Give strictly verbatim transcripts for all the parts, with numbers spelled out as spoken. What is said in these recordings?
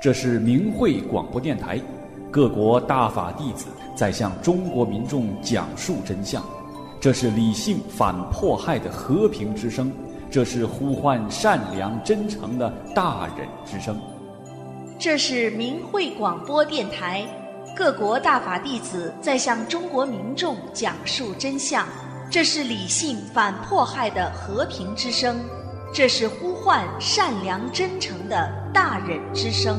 这是明慧广播电台，各国大法弟子在向中国民众讲述真相。这是理性反迫害的和平之声，这是呼唤善良真诚的大忍之声。 这是明慧广播电台，各国大法弟子在向中国民众讲述真相。这是理性反迫害的和平之声，这是呼唤善良真诚的大忍之声。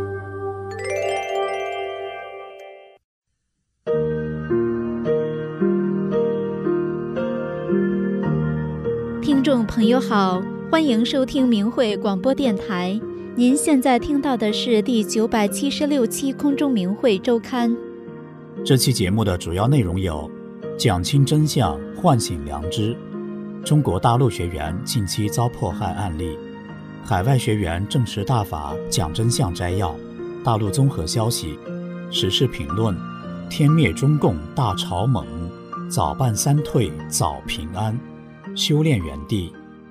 听众朋友好，欢迎收听明慧广播电台。您现在听到的是第九百七十六期空中明慧周刊。 这期节目的主要内容有：讲清真相，唤醒良知；中国大陆学员近期遭迫害案例；海外学员证实大法讲真相摘要；大陆综合消息；时事评论；天灭中共大朝猛；早办三退早平安；修炼园地。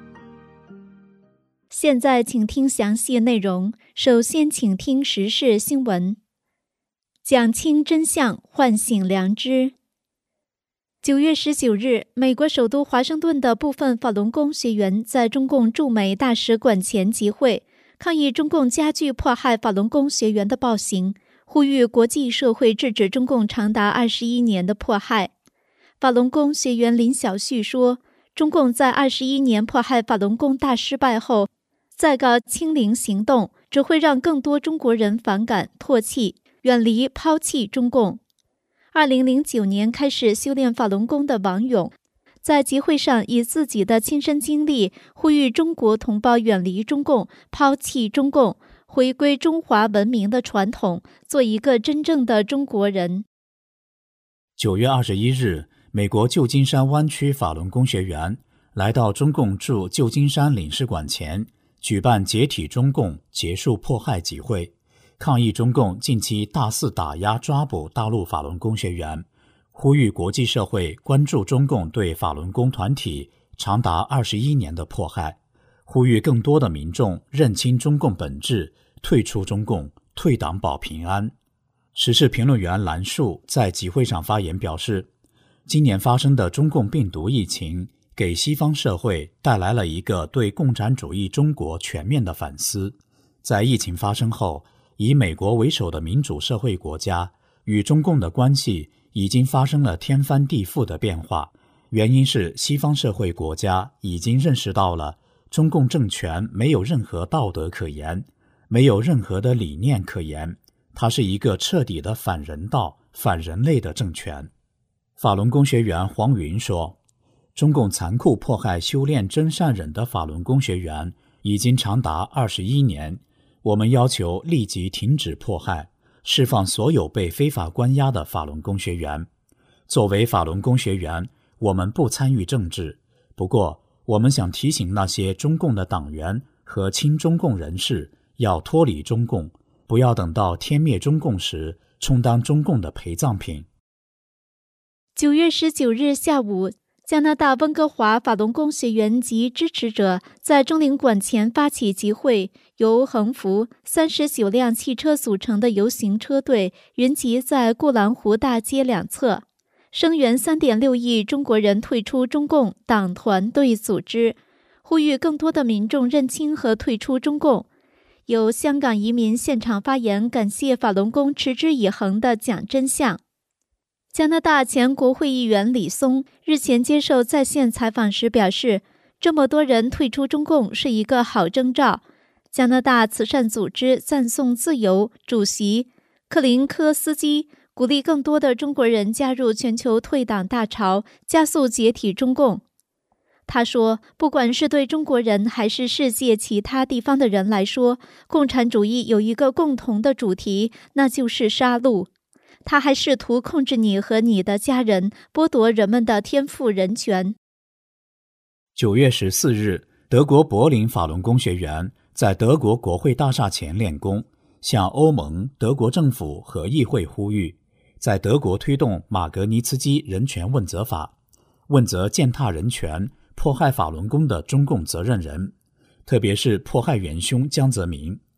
现在请听详细内容。首先请听时事新闻。讲清真相，唤醒良知。九月十九日，美国首都华盛顿的部分法轮功学员在中共驻美大使馆前集会，抗议中共加剧迫害法轮功学员的暴行，呼吁国际社会制止中共长达二十一年的迫害。法轮功学员林小旭说，中共在二十一年迫害法轮功大失败后，再搞清零行动，只会让更多中国人反感、唾弃、远离、抛弃中共。二零零九年开始修炼法轮功的王勇，在集会上以自己的亲身经历，呼吁中国同胞远离中共、抛弃中共，回归中华文明的传统，做一个真正的中国人。 九月二十一日，美国旧金山湾区法轮功学员来到中共驻旧金山领事馆前，举办解体中共、结束迫害集会，抗议中共近期大肆打压抓捕大陆法轮功学员，呼吁国际社会关注中共对法轮功团体长达二十一年的迫害，呼吁更多的民众认清中共本质，退出中共，退党保平安。时事评论员兰树在集会上发言表示，今年发生的中共病毒疫情给西方社会带来了一个对共产主义中国全面的反思。在疫情发生后，以美国为首的民主社会国家与中共的关系已经发生了天翻地覆的变化，原因是西方社会国家已经认识到了中共政权没有任何道德可言，没有任何的理念可言，它是一个彻底的反人道、反人类的政权。法轮功学员黄云说，中共残酷迫害修炼真善忍的法轮功学员已经长达二十一年，我们要求立即停止迫害，释放所有被非法关押的法轮功学员。作为法轮功学员，我们不参与政治，不过我们想提醒那些中共的党员和亲中共人士要脱离中共，不要等到天灭中共时充当中共的陪葬品。 九月十九日下午，加拿大温哥华法轮功学员及支持者在中领馆前发起集会，由横幅三十九辆汽车组成的游行车队云集在顾兰湖大街两侧，声援 三点六亿中国人退出中共党团队组织，呼吁更多的民众认清和退出中共。有香港移民现场发言，感谢法轮功持之以恒的讲真相。加拿大前国会议员李松日前接受在线采访时表示，这么多人退出中共是一个好征兆。加拿大慈善组织赞颂自由主席克林科斯基鼓励更多的中国人加入全球退党大潮，加速解体中共。他说，不管是对中国人还是世界其他地方的人来说，共产主义有一个共同的主题，那就是杀戮。他还试图控制你和你的家人，剥夺人们的天赋人权。 九月十四日，德国柏林法轮功学员在德国国会大厦前练功，向欧盟、德国政府和议会呼吁，在德国推动马格尼茨基人权问责法，问责践踏人权、迫害法轮功的中共责任人，特别是迫害元凶江泽民。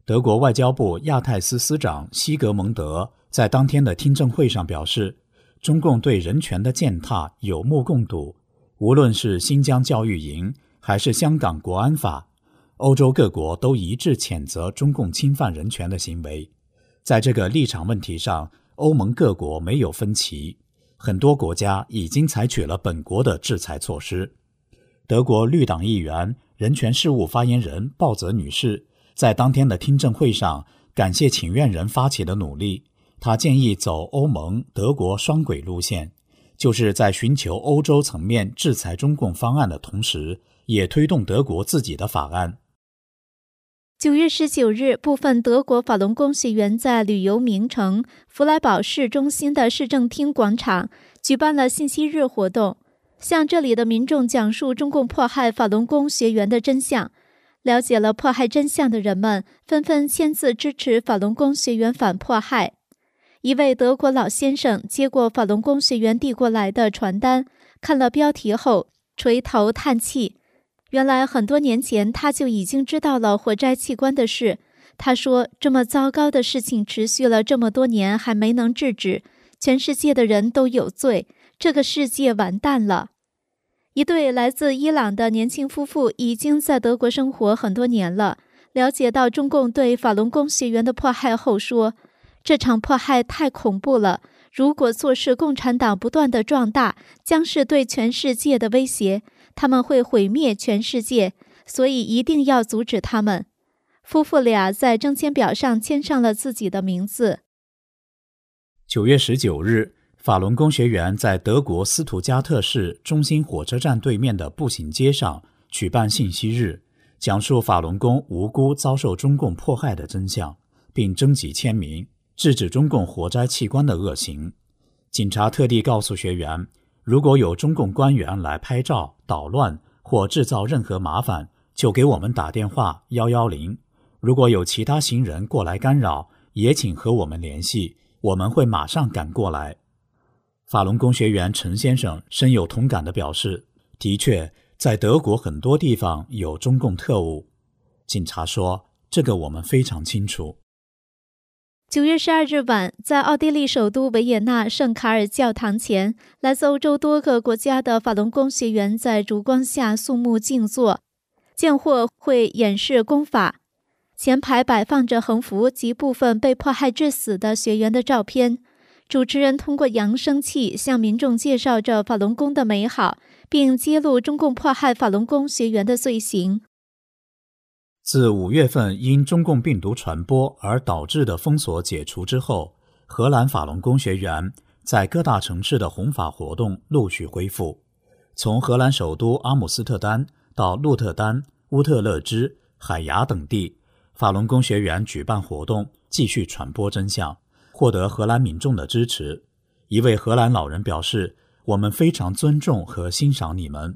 德国外交部亚太司司长西格蒙德在当天的听证会上表示，中共对人权的践踏有目共睹，无论是新疆教育营还是香港国安法，欧洲各国都一致谴责中共侵犯人权的行为。在这个立场问题上，欧盟各国没有分歧，很多国家已经采取了本国的制裁措施。德国绿党议员、人权事务发言人鲍泽女士在当天的听证会上感谢请愿人发起的努力，她建议走欧盟、德国双轨路线，就是在寻求欧洲层面制裁中共方案的同时，也推动德国自己的法案。 九月十九日，部分德国法轮功学员在旅游名城弗莱堡市中心的市政厅广场举办了信息日活动，向这里的民众讲述中共迫害法轮功学员的真相。了解了迫害真相的人们纷纷签字支持法轮功学员反迫害。一位德国老先生接过法轮功学员递过来的传单，看了标题后垂头叹气。原来很多年前他就已经知道了火摘器官的事。他说，这么糟糕的事情持续了这么多年还没能制止，全世界的人都有罪，这个世界完蛋了。一对来自伊朗的年轻夫妇已经在德国生活很多年了，了解到中共对法轮功学员的迫害后说，这场迫害太恐怖了，如果错失共产党不断的壮大，将是对全世界的威胁，他们会毁灭全世界，所以一定要阻止他们。夫妇俩在征签表上签上了自己的名字。 九月十九日，法轮功学员在德国斯图加特市中心火车站对面的步行街上举办信息日，讲述法轮功无辜遭受中共迫害的真相，并征集签名，制止中共火摘器官的恶行。警察特地告诉学员，如果有中共官员来拍照、捣乱或制造任何麻烦，就给我们打电话一一零。如果有其他行人过来干扰，也请和我们联系，我们会马上赶过来。法轮功学员陈先生深有同感地表示，的确，在德国很多地方有中共特务。警察说，这个我们非常清楚。 九月十二日晚，在奥地利首都维也纳圣卡尔教堂前，来自欧洲多个国家的法轮功学员在烛光下肃穆静坐，见或会演示功法。前排摆放着横幅及部分被迫害致死的学员的照片。主持人通过扬声器向民众介绍着法轮功的美好，并揭露中共迫害法轮功学员的罪行。 自五月份因中共病毒传播而导致的封锁解除之后，荷兰法轮功学员在各大城市的弘法活动陆续恢复。从荷兰首都阿姆斯特丹到鹿特丹、乌特勒支、海牙等地，法轮功学员举办活动，继续传播真相，获得荷兰民众的支持。一位荷兰老人表示，我们非常尊重和欣赏你们。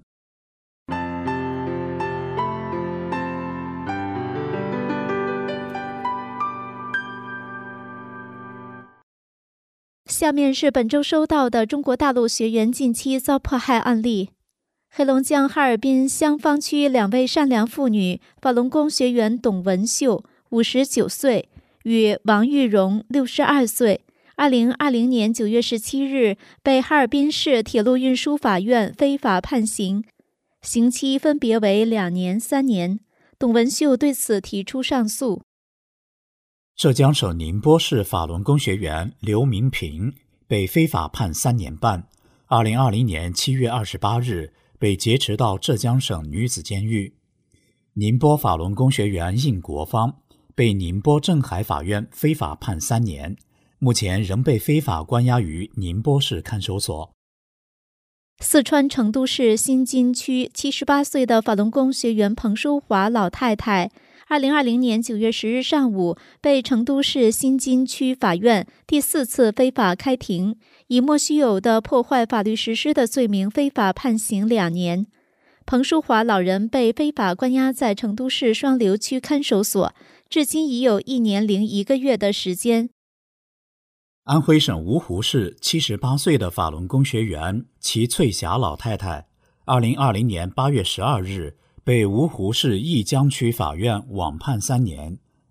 下面是本周收到的中国大陆学员近期遭迫害案例。黑龙江哈尔滨香坊区两位善良妇女，法轮功学员董文秀五十九岁与王玉荣六十二岁，二零二零年九月十七日被哈尔滨市铁路运输法院非法判刑，刑期分别为两年、三年。董文秀对此提出上诉。 浙江省宁波市法轮功学员刘明平被非法判三年半，二零二零年七月二十八日被劫持到浙江省女子监狱。宁波法轮功学员应国芳被宁波镇海法院非法判三年，目前仍被非法关押于宁波市看守所。 四川成都市新津区七十八岁的法轮功学员彭淑华老太太，二零二零年九月十日上午被成都市新津区法院第四次非法开庭，以莫须有的破坏法律实施的罪名非法判刑两年。彭淑华老人被非法关押在成都市双流区看守所，至今已有一年零一个月的时间。 安徽省芜湖市七十八岁的法轮功学员齐翠霞老太太，二零二零年八月十二日被芜湖市义江区法院网判三年，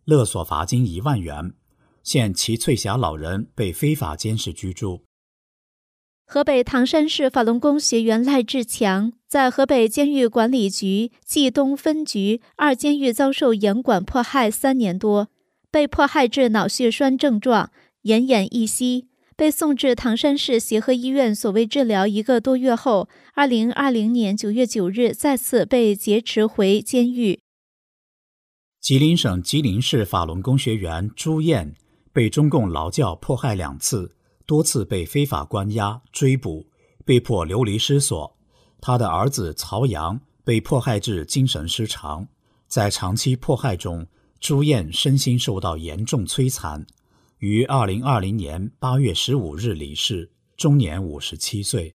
勒索罚金一万元。现齐翠霞老人被非法监视居住。 河北唐山市法轮功学员赖志强在河北监狱管理局冀东分局二监狱遭受严管迫害三年多，被迫害致脑血栓症状，奄奄一息，被送至唐山市协和医院所谓治疗一个多月后，二零二零年九月九日再次被劫持回监狱。 吉林省吉林市法轮功学员朱艳被中共劳教迫害两次，多次被非法关押追捕，被迫流离失所。他的儿子曹阳被迫害致精神失常，在长期迫害中，朱艳身心受到严重摧残，于二零二零年八月十五日离世，终年五十七岁。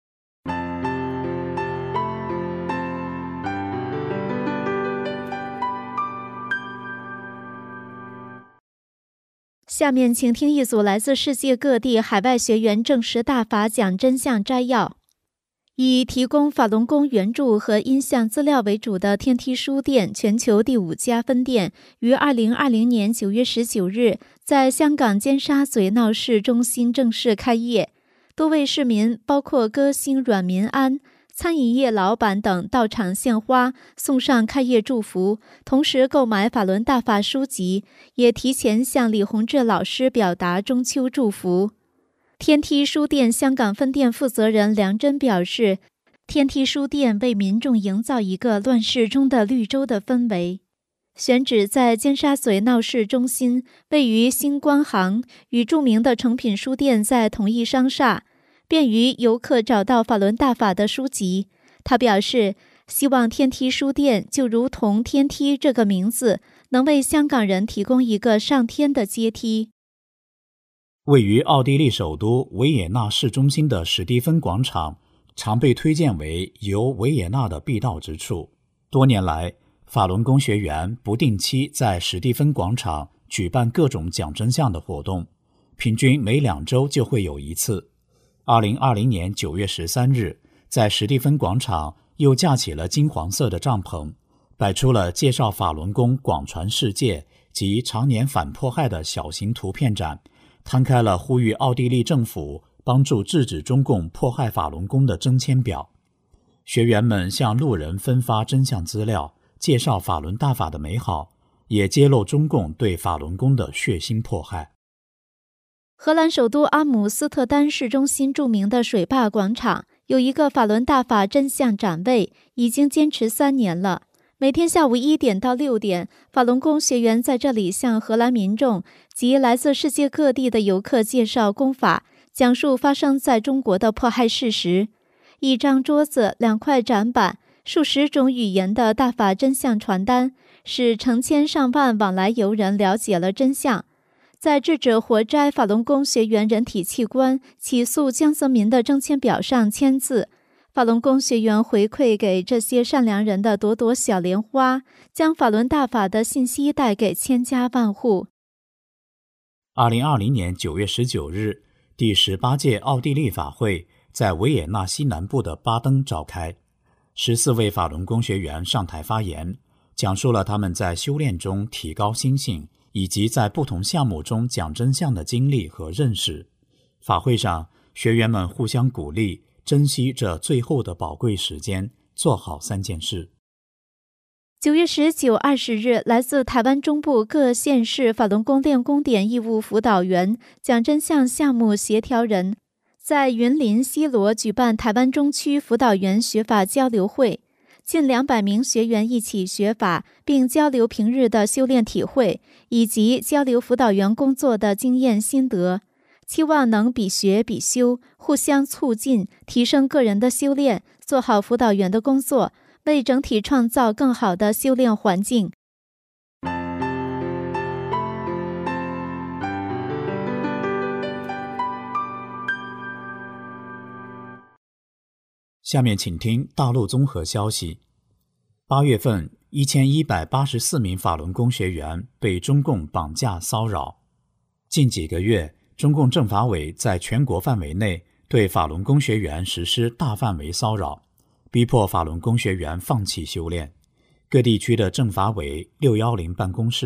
下面请听一组来自世界各地海外学员证实大法讲真相摘要。以提供法轮功原著和音像资料为主的天梯书店全球第五家分店于二零二零年九月十九日在香港尖沙咀闹市中心正式开业，多位市民包括歌星阮民安、餐饮业老板等到场献花，送上开业祝福，同时购买法轮大法书籍，也提前向李洪志老师表达中秋祝福。天梯书店香港分店负责人梁真表示，天梯书店为民众营造一个乱世中的绿洲的氛围，选址在尖沙咀闹市中心，位于星光行，与著名的诚品书店在同一商厦，便于游客找到法轮大法的书籍。他表示，希望天梯书店就如同天梯这个名字，能为香港人提供一个上天的阶梯。 位于奥地利首都维也纳市中心的史蒂芬广场，常被推荐为游维也纳的必到之处。多年来，法轮功学员不定期在史蒂芬广场举办各种讲真相的活动，平均每两周就会有一次。二零二零年九月十三日，在史蒂芬广场又架起了金黄色的帐篷，摆出了介绍法轮功广传世界及常年反迫害的小型图片展，摊开了呼吁奥地利政府帮助制止中共迫害法轮功的征签表。学员们向路人分发真相资料，介绍法轮大法的美好，也揭露中共对法轮功的血腥迫害。 荷兰首都阿姆斯特丹市中心著名的水坝广场有一个法轮大法真相展位，已经坚持三年了。每天下午一点到六点，法轮功学员在这里向荷兰民众及来自世界各地的游客介绍功法，讲述发生在中国的迫害事实。一张桌子、两块展板、数十种语言的大法真相传单，使成千上万往来游人了解了真相。在制止活摘法轮功学员人体器官、起诉江泽民的征签表上签字。法轮功学员回馈给这些善良人的朵朵小莲花，将法轮大法的信息带给千家万户。 二零二零年九月十九日，第十八届奥地利法会在维也纳西南部的巴登召开，十四位法轮功学员上台发言，讲述了他们在修炼中提高心性，以及在不同项目中讲真相的经历和认识。法会上，学员们互相鼓励，珍惜这最后的宝贵时间，做好三件事。 九月十九、二十日，来自台湾中部各县市法轮功练功点义务辅导员、讲真相项目协调人，在云林西螺举办台湾中区辅导员学法交流会，近两百名学员一起学法，并交流平日的修炼体会，以及交流辅导员工作的经验心得。期望能比学比修，互相促进，提升个人的修炼，做好辅导员的工作，为整体创造更好的修炼环境。 下面请听大陆综合消息。八月份，一千一百八十四名法轮功学员被中共绑架骚扰。近几个月，中共政法委在全国范围内对法轮功学员实施大范围骚扰，逼迫法轮功学员放弃修炼。各地区的政法委六一零办公室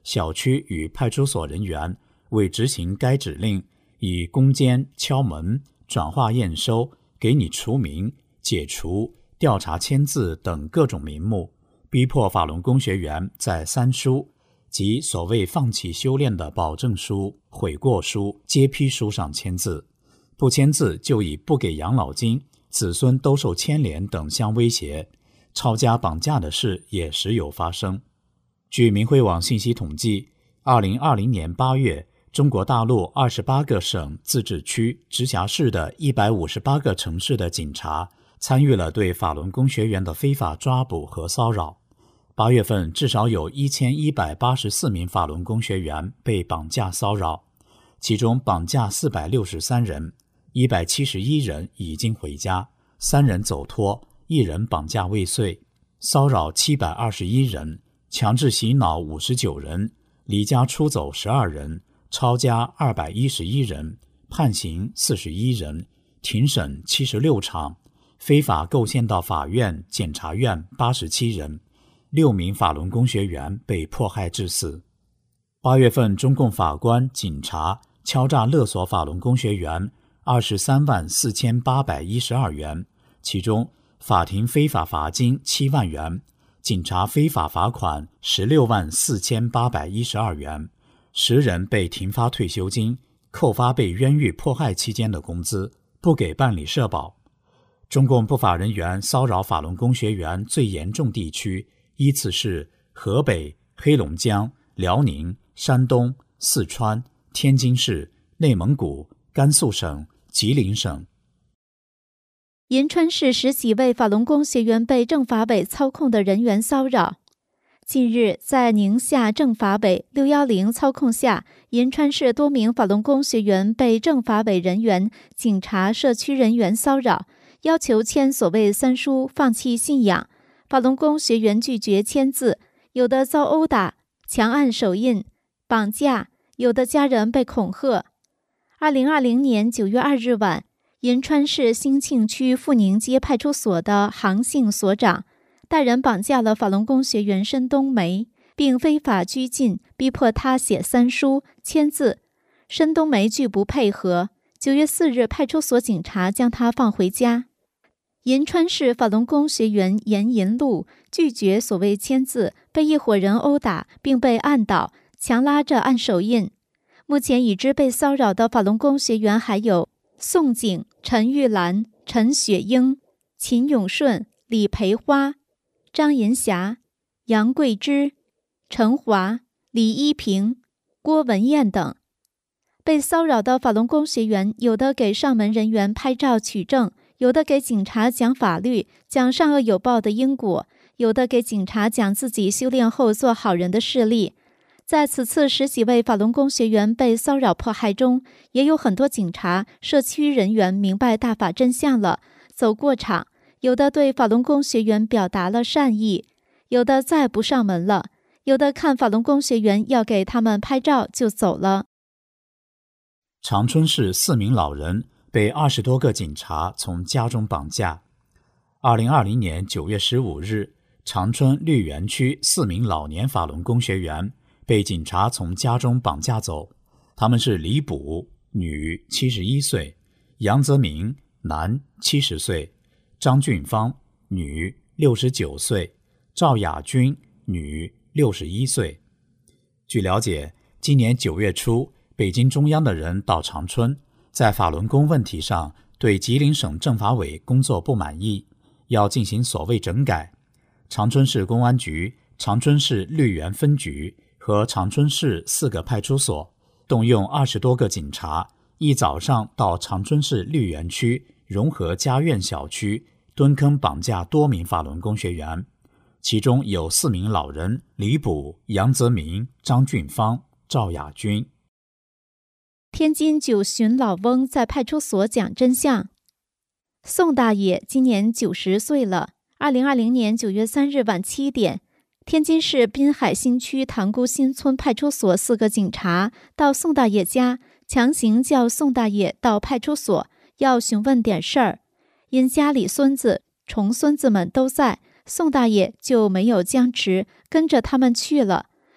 小区与派出所人员为执行该指令，以攻坚、敲门、转化验收、给你除名、解除、调查签字等各种名目，逼迫法轮功学员在三书即所谓放弃修炼的保证书、悔过书、揭批书上签字，不签字就以不给养老金、子孙都受牵连等相威胁，抄家绑架的事也时有发生。据明慧网信息统计，二零二零年八月，中国大陆二十八个省、自治区、直辖市的一百五十八个城市的警察参与了对法轮功学员的非法抓捕和骚扰。八月份至少有一千一百八十四名法轮功学员被绑架骚扰，其中绑架四百六十三人，一百七十一人已经回家，三人走脱，一人绑架未遂，骚扰七百二十一人，强制洗脑五十九人，离家出走十二人，抄家二百一十一人，判刑四十一人，庭审七十六场，非法构陷到法院、检察院八十七人，六名法轮功学员被迫害致死。八月份，中共法官、警察敲诈勒索法轮功学员二十三万四千八百一十二元，其中法庭非法罚金七万元，警察非法罚款十六万四千八百一十二元，十人被停发退休金，扣发被冤狱迫害期间的工资，不给办理社保。中共不法人员骚扰法轮功学员最严重地区依次是河北、黑龙江、辽宁、山东、四川、天津市、内蒙古、甘肃省、吉林省。 银川市十几位法轮功学员被政法委操控的人员骚扰。近日，在宁夏政法委六一零操控下，银川市多名法轮功学员被政法委人员、警察、社区人员骚扰，要求签所谓三书，放弃信仰。法轮功学员拒绝签字，有的遭殴打、强按手印、绑架，有的家人被恐吓。二零二零年九月二日晚，银川市兴庆区富宁街派出所的杭姓所长带人绑架了法轮功学员申冬梅，并非法拘禁，逼迫他写三书、签字。申冬梅拒不配合。九月四日，派出所警察将他放回家。银川市法轮功学员严银路拒绝所谓签字，被一伙人殴打，并被按倒，强拉着按手印。目前已知被骚扰的法轮功学员还有宋景、陈玉兰、陈雪英、秦永顺、李培花、张银霞、杨桂枝、陈华、李一平、郭文燕等。被骚扰的法轮功学员，有的给上门人员拍照取证，有的给警察讲法律，讲善恶有报的因果，有的给警察讲自己修炼后做好人的事例。在此次十几位法轮功学员被骚扰迫害中，也有很多警察、社区人员明白大法真相了，走过场，有的对法轮功学员表达了善意，有的再不上门了，有的看法轮功学员要给他们拍照就走了。 长春市四名老人被二十多个警察从家中绑架。二零二零年九月十五日，长春绿园区四名老年法轮功学员被警察从家中绑架走，他们是李卜，女，七十一岁；杨泽明，男，七十岁；张俊芳，女，六十九岁；赵雅君，女，六十一岁。据了解，今年九月初，北京中央的人到长春，在法轮功问题上对吉林省政法委工作不满意，要进行所谓整改。长春市公安局、长春市绿园分局和长春市四个派出所动用二十多个警察，一早上到长春市绿园区融合家苑小区蹲坑绑架多名法轮功学员，其中有四名老人李卜、杨泽明、张俊芳、赵雅君。 天津九旬老翁在派出所讲真相。宋大爷今年九十岁了。二零二零年九月三日晚七点，天津市滨海新区塘沽新村派出所四个警察到宋大爷家，强行叫宋大爷到派出所，要询问点事儿。因家里孙子、重孙子们都在，宋大爷就没有僵持，跟着他们去了。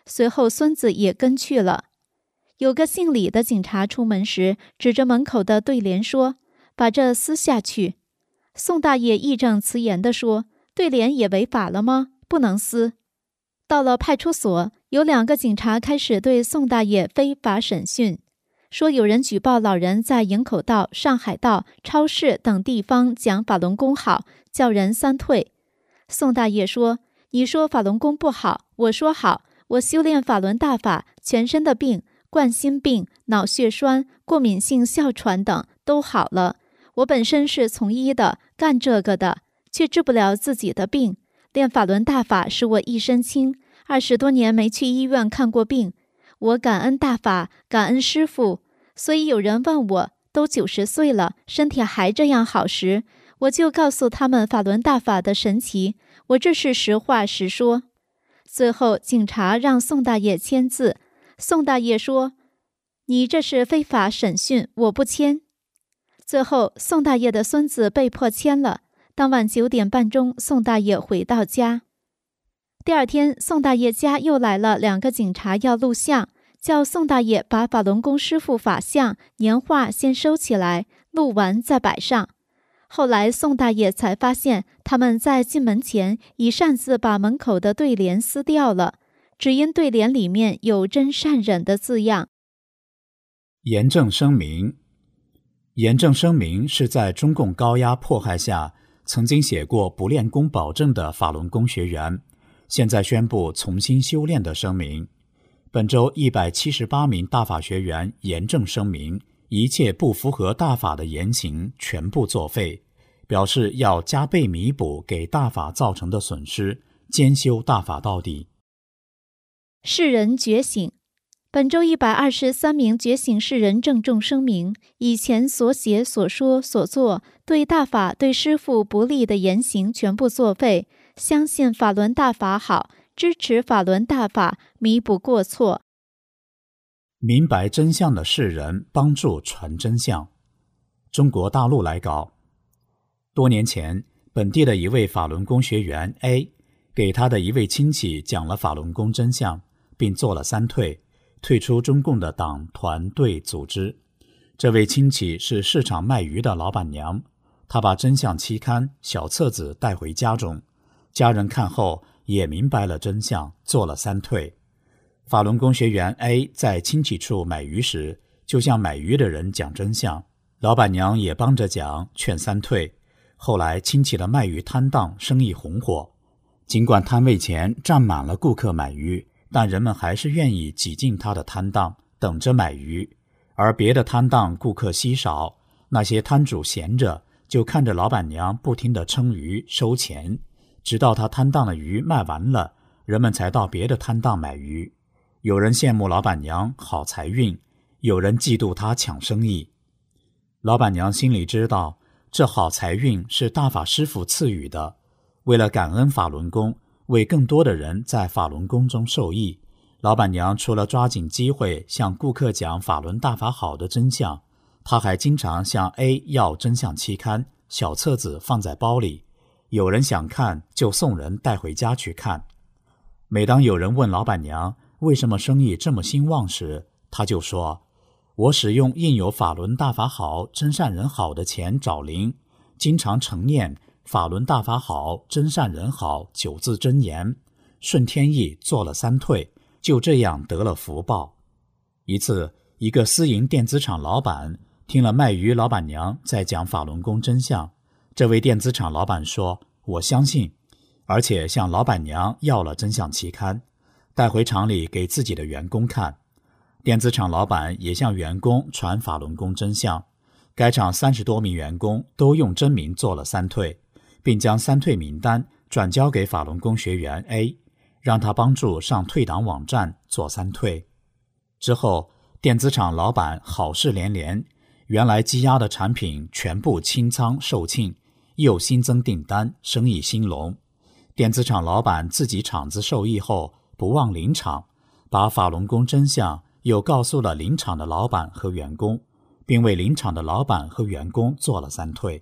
随后孙子也跟去了。有个姓李的警察出门时，指着门口的对联说：“把这撕下去。”宋大爷义正辞严地说：“对联也违法了吗？不能撕。”到了派出所，有两个警察开始对宋大爷非法审讯，说有人举报老人在营口道、上海道、超市等地方讲法轮功好，叫人三退。宋大爷说：“你说法轮功不好，我说好，我修炼法轮大法，全身的病，冠心病、脑血栓、过敏性哮喘等都好了。我本身是从医的，干这个的，却治不了自己的病。练法轮大法使我一身轻，二十多年没去医院看过病。我感恩大法，感恩师父。所以有人问我，都九十岁了，身体还这样好时，我就告诉他们法轮大法的神奇。我这是实话实说。”最后警察让宋大爷签字，宋大爷说：“你这是非法审讯，我不签。”最后宋大爷的孙子被迫签了。当晚九点半钟，宋大爷回到家。第二天，宋大爷家又来了两个警察要录像，叫宋大爷把法轮功师傅法像、年画先收起来，录完再摆上。后来宋大爷才发现，他们在进门前已擅自把门口的对联撕掉了，只因对联里面有真善忍的字样。 严正声明。严正声明是在中共高压迫害下曾经写过不练功保证的法轮功学员，现在宣布重新修炼的声明。本周一百七十八名大法学员严正声明，一切不符合大法的言行全部作废，表示要加倍弥补给大法造成的损失，兼修大法到底。 世人觉醒。本周一百二十三名觉醒世人郑重声明，以前所写所说所做对大法对师父不利的言行全部作废，相信法轮大法好，支持法轮大法，弥补过错。 明白真相的世人帮助传真相。中国大陆来稿。多年前，本地的一位法轮功学员 A 给他的一位亲戚讲了法轮功真相，并做了三退，退出中共的党团队组织。这位亲戚是市场卖鱼的老板娘，她把真相期刊、小册子带回家中，家人看后也明白了真相，做了三退。法轮功学员 A 在亲戚处买鱼时，就向买鱼的人讲真相，老板娘也帮着讲，劝三退。后来亲戚的卖鱼摊档生意红火，尽管摊位前站满了顾客买鱼，但人们还是愿意挤进他的摊档等着买鱼。而别的摊档顾客稀少，那些摊主闲着，就看着老板娘不停地称鱼收钱，直到他摊档的鱼卖完了，人们才到别的摊档买鱼。有人羡慕老板娘好财运，有人嫉妒她抢生意。老板娘心里知道，这好财运是大法师父赐予的，为了感恩法轮功，为更多的人在法轮功中受益，老板娘除了抓紧机会向顾客讲法轮大法好的真相，她还经常向 A 要真相期刊、小册子放在包里，有人想看就送人带回家去看。每当有人问老板娘为什么生意这么兴旺时，她就说，我使用印有法轮大法好、真善人好的钱找零，经常承念法轮大法好、真善人好九字真言，顺天意做了三退，就这样得了福报。一次，一个私营电子厂老板听了卖鱼老板娘在讲法轮功真相，这位电子厂老板说，我相信，而且向老板娘要了真相期刊，带回厂里给自己的员工看。电子厂老板也向员工传法轮功真相，该厂三十多名员工都用真名做了三退，并将三退名单转交给法轮功学员 A， 让他帮助上退党网站做三退。之后，电子厂老板好事连连，原来积压的产品全部清仓售罄，又新增订单，生意兴隆。电子厂老板自己厂子受益后，不忘邻厂，把法轮功真相又告诉了邻厂的老板和员工，并为邻厂的老板和员工做了三退。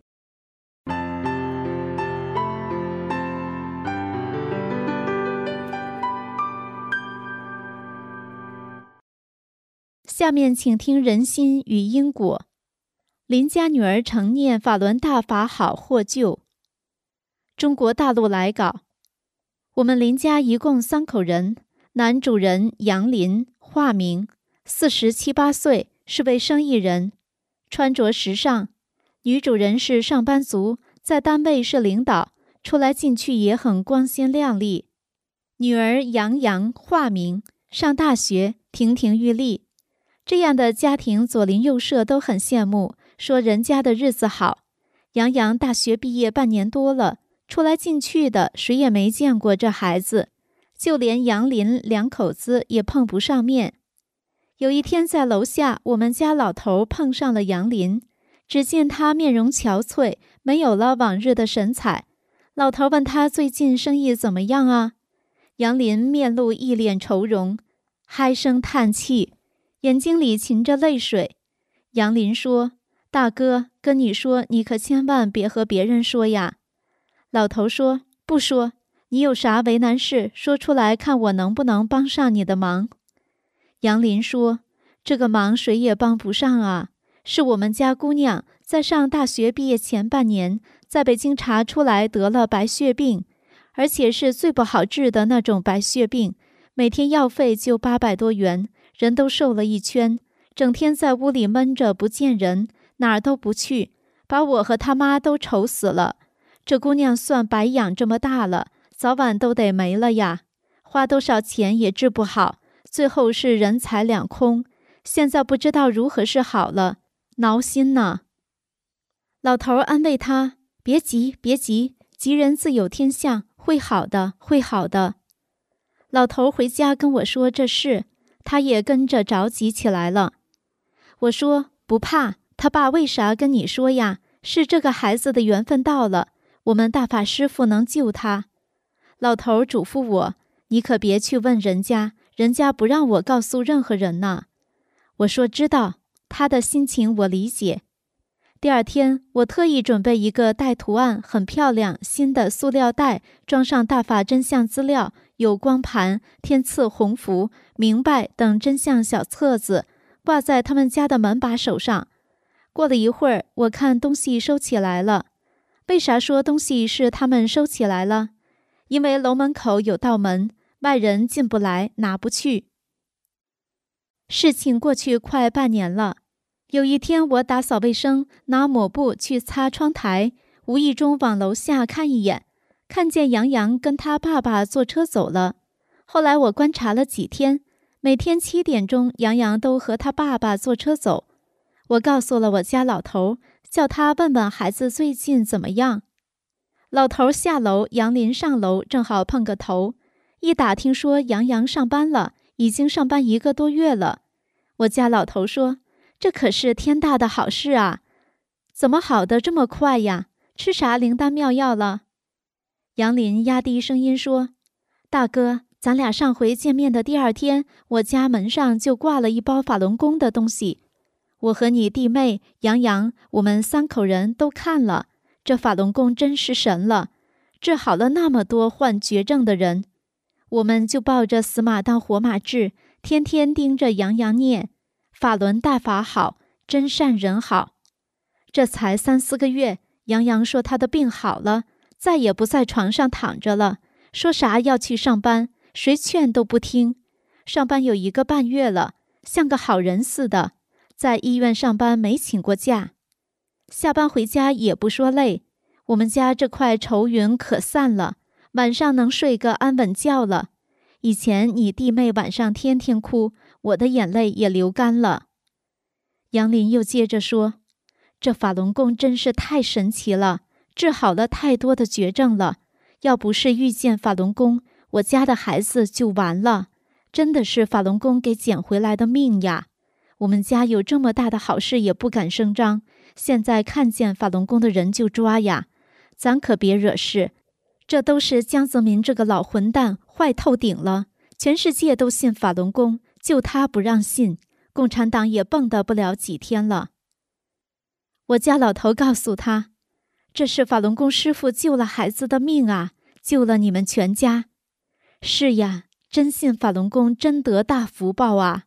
下面请听人心与因果。邻家女儿承念法轮大法好获救。中国大陆来稿。我们邻家一共三口人，男主人杨林，化名，四十七八岁，是位生意人，穿着时尚；女主人是上班族，在单位是领导，出来进去也很光鲜亮丽。女儿杨洋，化名，上大学，亭亭玉立。这样的家庭，左邻右舍都很羡慕，说人家的日子好。杨洋大学毕业半年多了，出来进去的谁也没见过这孩子，就连杨林两口子也碰不上面。有一天在楼下，我们家老头碰上了杨林，只见他面容憔悴，没有了往日的神采。老头问他最近生意怎么样啊？杨林面露一脸愁容，唉声叹气，眼睛里噙着泪水。杨林说：大哥，跟你说，你可千万别和别人说呀。老头说：不说，你有啥为难事，说出来看我能不能帮上你的忙。杨林说：这个忙谁也帮不上啊，是我们家姑娘在上大学毕业前半年，在北京查出来得了白血病，而且是最不好治的那种白血病，每天药费就八百多元，人都瘦了一圈，整天在屋里闷着不见人，哪儿都不去，把我和他妈都愁死了。这姑娘算白养这么大了，早晚都得没了呀，花多少钱也治不好，最后是人财两空，现在不知道如何是好了，挠心呢。老头安慰他：别急别急，急人自有天相，会好的会好的。老头回家跟我说这事，他也跟着着急起来了。我说不怕，他爸为啥跟你说呀？是这个孩子的缘分到了，我们大法师父能救他。老头嘱咐我：你可别去问人家，人家不让我告诉任何人呢。我说知道，他的心情我理解。第二天，我特意准备一个带图案很漂亮新的塑料袋，装上大法真相资料，有光盘、天赐鸿福、明白等真相小册子，挂在他们家的门把手上。过了一会儿，我看东西收起来了。为啥说东西是他们收起来了？因为楼门口有道门，外人进不来，拿不去。事情过去快半年了，有一天我打扫卫生，拿抹布去擦窗台，无意中往楼下看一眼，看见杨洋跟他爸爸坐车走了。后来我观察了几天，每天七点钟杨洋都和他爸爸坐车走。我告诉了我家老头，叫他问问孩子最近怎么样。老头下楼，杨林上楼，正好碰个头。一打听说杨洋上班了，已经上班一个多月了。我家老头说：这可是天大的好事啊，怎么好得这么快呀？吃啥灵丹妙药了？杨林压低声音说：大哥，咱俩上回见面的第二天，我家门上就挂了一包法轮功的东西。我和你弟妹杨洋，我们三口人都看了，这法轮功真是神了，治好了那么多患绝症的人。我们就抱着死马当活马治，天天盯着杨洋念法轮大法好，真善人好。这才三四个月，杨洋说他的病好了，再也不在床上躺着了，说啥要去上班，谁劝都不听。上班有一个半月了，像个好人似的，在医院上班没请过假，下班回家也不说累。我们家这块愁云可散了，晚上能睡个安稳觉了。以前你弟妹晚上天天哭，我的眼泪也流干了。杨林又接着说：这法轮功真是太神奇了，治好了太多的绝症了，要不是遇见法轮功，我家的孩子就完了，真的是法轮功给捡回来的命呀。我们家有这么大的好事也不敢声张，现在看见法轮功的人就抓呀，咱可别惹事。这都是江泽民这个老混蛋坏透顶了，全世界都信法轮功，就他不让信，共产党也蹦跶不了几天了。我家老头告诉他，这是法轮功师傅救了孩子的命啊，救了你们全家。是呀，真信法轮功，真得大福报啊。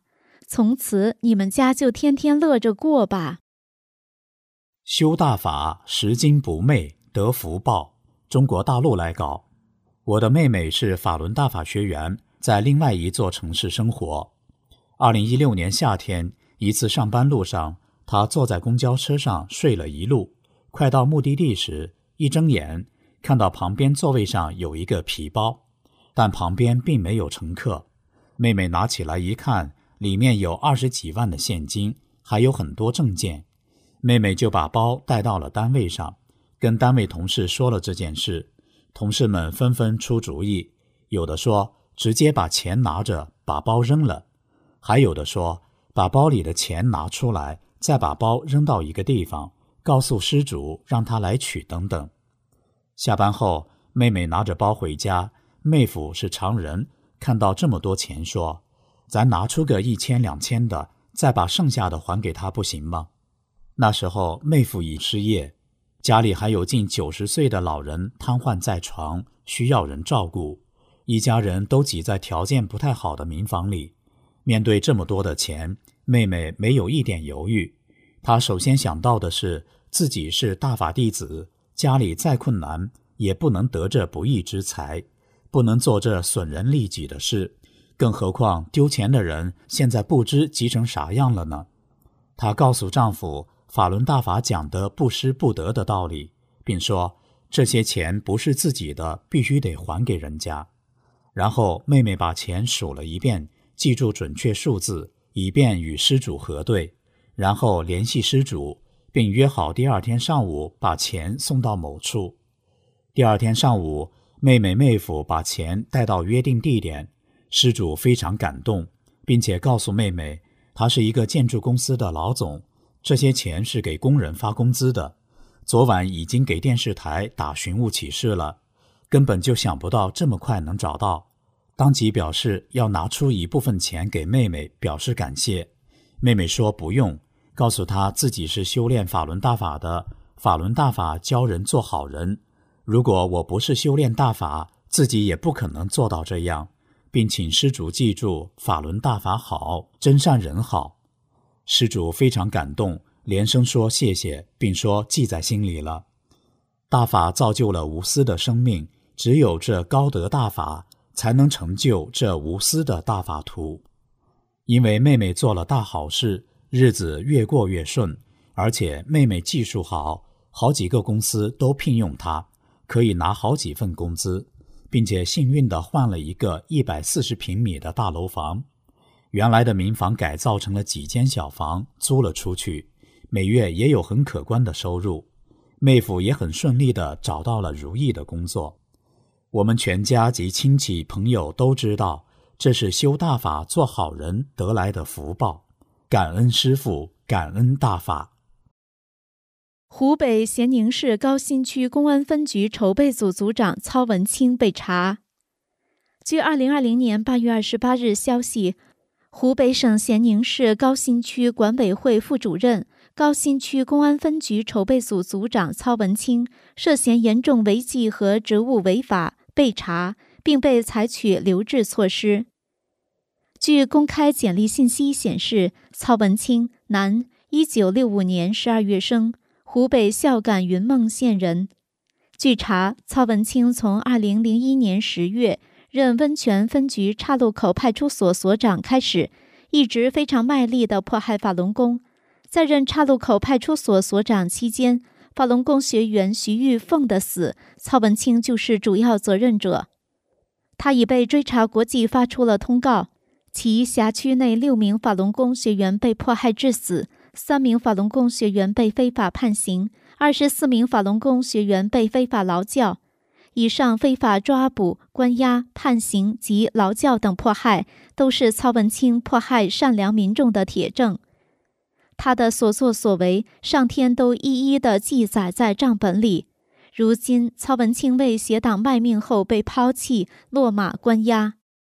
从此你们家就天天乐着过吧。 修大法，拾金不昧，得福报。中国大陆来稿。我的妹妹是法轮大法学员，在另外一座城市生活。二零一六年夏天，一次上班路上，她坐在公交车上睡了一路，快到目的地时，一睁眼看到旁边座位上有一个皮包，但旁边并没有乘客。妹妹拿起来一看，里面有二十几万的现金，还有很多证件。妹妹就把包带到了单位上，跟单位同事说了这件事。同事们纷纷出主意，有的说直接把钱拿着把包扔了，还有的说把包里的钱拿出来，再把包扔到一个地方，告诉失主让他来取等等。下班后，妹妹拿着包回家，妹夫是常人，看到这么多钱说，咱拿出个一千两千的，再把剩下的还给他不行吗？那时候妹夫已失业，家里还有近九十岁的老人瘫痪在床，需要人照顾，一家人都挤在条件不太好的民房里。面对这么多的钱，妹妹没有一点犹豫。她首先想到的是自己是大法弟子，家里再困难也不能得这不义之财，不能做这损人利己的事，更何况丢钱的人现在不知急成啥样了呢。她告诉丈夫法轮大法讲的不失不得的道理，并说这些钱不是自己的，必须得还给人家。然后妹妹把钱数了一遍，记住准确数字，以便与失主核对，然后联系失主，并约好第二天上午把钱送到某处。第二天上午，妹妹妹夫把钱带到约定地点，失主非常感动，并且告诉妹妹，他是一个建筑公司的老总，这些钱是给工人发工资的，昨晚已经给电视台打寻物启事了，根本就想不到这么快能找到。当即表示要拿出一部分钱给妹妹表示感谢。妹妹说不用，告诉她自己是修炼法轮大法的，法轮大法教人做好人，如果我不是修炼大法，自己也不可能做到这样，并请施主记住法轮大法好，真善人好。施主非常感动，连声说谢谢，并说记在心里了。大法造就了无私的生命，只有这高德大法才能成就这无私的大法图。因为妹妹做了大好事，日子越过越顺，而且妹妹技术好，好几个公司都聘用她，可以拿好几份工资，并且幸运地换了一个一百四十平米的大楼房。原来的民房改造成了几间小房，租了出去，每月也有很可观的收入。妹夫也很顺利地找到了如意的工作。我们全家及亲戚朋友都知道，这是修大法做好人得来的福报，感恩师父，感恩大法。 湖北咸宁市高新区公安分局筹备组组长曹文清被查。据二零二零年八月二十八日消息，湖北省咸宁市高新区管委会副主任、高新区公安分局筹备组组长曹文清涉嫌严重违纪和职务违法被查，并被采取留置措施。据公开简历信息显示，曹文清，男，一九六五年十二月生，湖北孝感云梦县人。据查，曹文清从二零零一年十月任温泉分局岔路口派出所所长开始，一直非常卖力地迫害法轮功。在任岔路口派出所所长期间，法轮功学员徐玉凤的死，曹文清就是主要责任者。他已被追查国际发出了通告，其辖区内六名法轮功学员被迫害致死，三名法轮功学员被非法判刑，二十四名法轮功学员被非法劳教。以上非法抓捕、关押、判刑及劳教等迫害，都是曹文清迫害善良民众的铁证。他的所作所为，上天都一一地记载在账本里。如今，曹文清为邪党卖命后被抛弃、落马关押。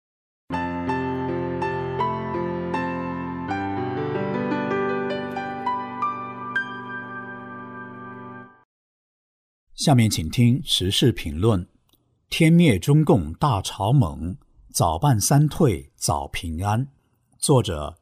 下面请听时事评论。天灭中共大草猛，早办三退早平安。作者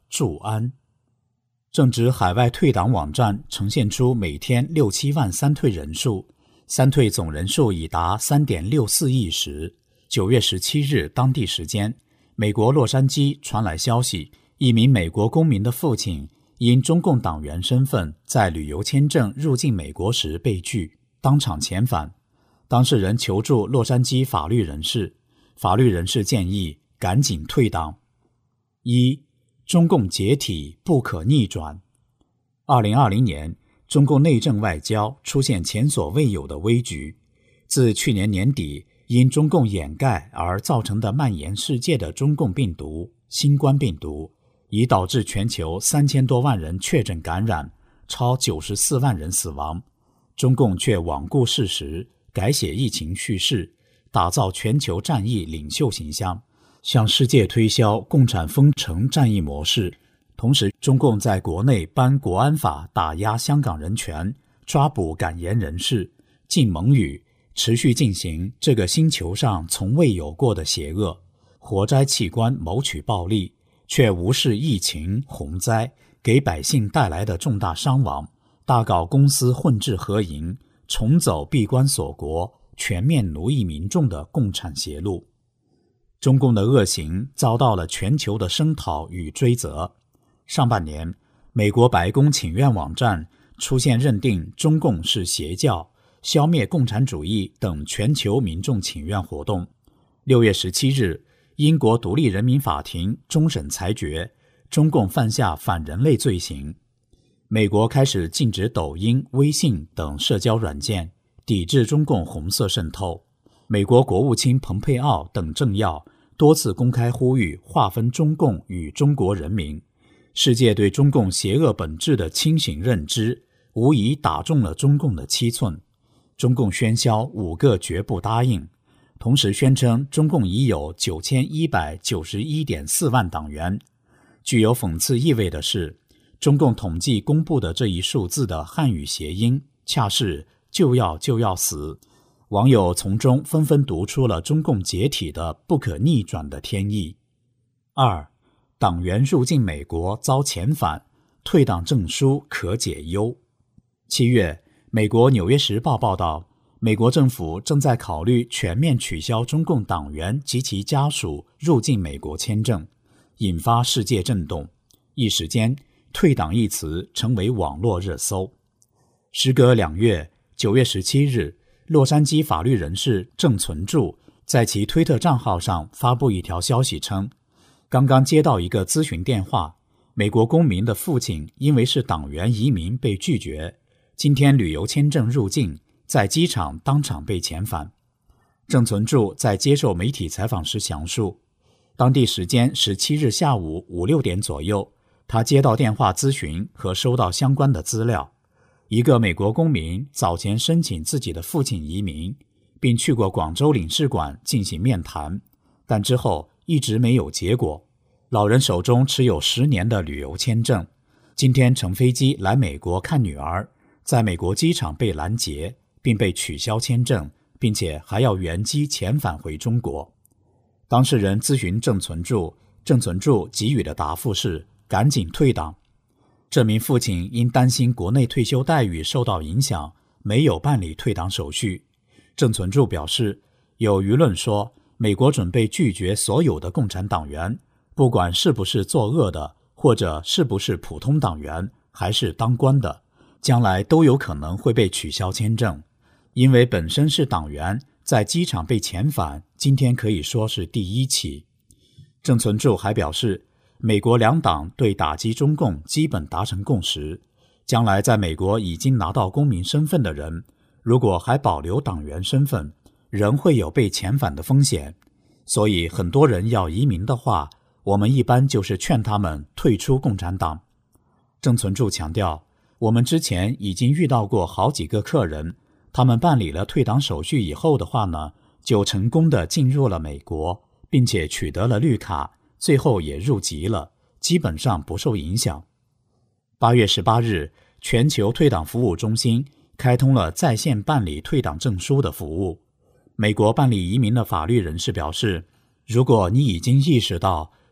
驻安。正值海外退党网站呈现出每天六七万三退人数，三退总人数已达 三点六四亿时，九月十七日当地时间，美国洛杉矶传来消息，一名美国公民的父亲因中共党员身份在旅游签证入境美国时被拒，当场遣返。当事人求助洛杉矶法律人士，法律人士建议赶紧退党。一、中共解体不可逆转。二零二零年，中共内政外交出现前所未有的危局。自去年年底因中共掩盖而造成的蔓延世界的中共病毒新冠病毒，已导致全球三千多万人确诊感染，超九十四万人死亡。中共却罔顾事实，改写疫情叙事，打造全球战役领袖形象，向世界推销共产封城战役模式。同时，中共在国内颁国安法，打压香港人权，抓捕敢言人士，禁蒙语，持续进行这个星球上从未有过的邪恶，活摘器官谋取暴利，却无视疫情洪灾给百姓带来的重大伤亡，大搞公私混治合营，重走闭关锁国、全面奴役民众的共产邪路。中共的恶行遭到了全球的声讨与追责。上半年，美国白宫请愿网站出现认定中共是邪教、消灭共产主义等全球民众请愿活动。六月十七日，英国独立人民法庭终审裁决，中共犯下反人类罪行。美国开始禁止抖音、微信等社交软件，抵制中共红色渗透。美国国务卿蓬佩奥等政要多次公开呼吁划分中共与中国人民。世界对中共邪恶本质的清醒认知，无疑打中了中共的七寸。中共宣销五个绝不答应，同时宣称中共已有 九千一百九十一点四万党员。具有讽刺意味的是，中共统计公布的这一数字的汉语谐音恰是就要就要死。网友从中纷纷读出了中共解体的不可逆转的天意。二、党员入境美国遭遣返，退党证书可解忧。七月，美国《纽约时报》报道，美国政府正在考虑全面取消中共党员及其家属入境美国签证，引发世界震动。一时间，退党一词成为网络热搜。时隔两月，九月十七日，洛杉矶法律人士郑存柱在其推特账号上发布一条消息称，刚刚接到一个咨询电话，美国公民的父亲因为是党员移民被拒绝，今天旅游签证入境，在机场当场被遣返。郑存柱在接受媒体采访时详述，当地时间十七日下午五六点左右，他接到电话咨询和收到相关的资料。一个美国公民早前申请自己的父亲移民，并去过广州领事馆进行面谈，但之后一直没有结果。老人手中持有十年的旅游签证，今天乘飞机来美国看女儿，在美国机场被拦截，并被取消签证，并且还要原机遣返回中国。当事人咨询郑存柱，郑存柱给予的答复是赶紧退党。这名父亲因担心国内退休待遇受到影响，没有办理退党手续。郑存柱表示，有舆论说美国准备拒绝所有的共产党员，不管是不是作恶的，或者是不是普通党员，还是当官的，将来都有可能会被取消签证。因为本身是党员，在机场被遣返，今天可以说是第一起。郑存柱还表示，美国两党对打击中共基本达成共识，将来在美国已经拿到公民身份的人，如果还保留党员身份，仍会有被遣返的风险。所以很多人要移民的话，我们一般就是劝他们退出共产党。郑存柱强调，我们之前已经遇到过好几个客人，他们办理了退党手续以后的话呢，就成功的进入了美国，并且取得了绿卡，最后也入籍了，基本上不受影响。八月十八日，全球退党服务中心开通了在线办理退党证书的服务。美国办理移民的法律人士表示，如果你已经意识到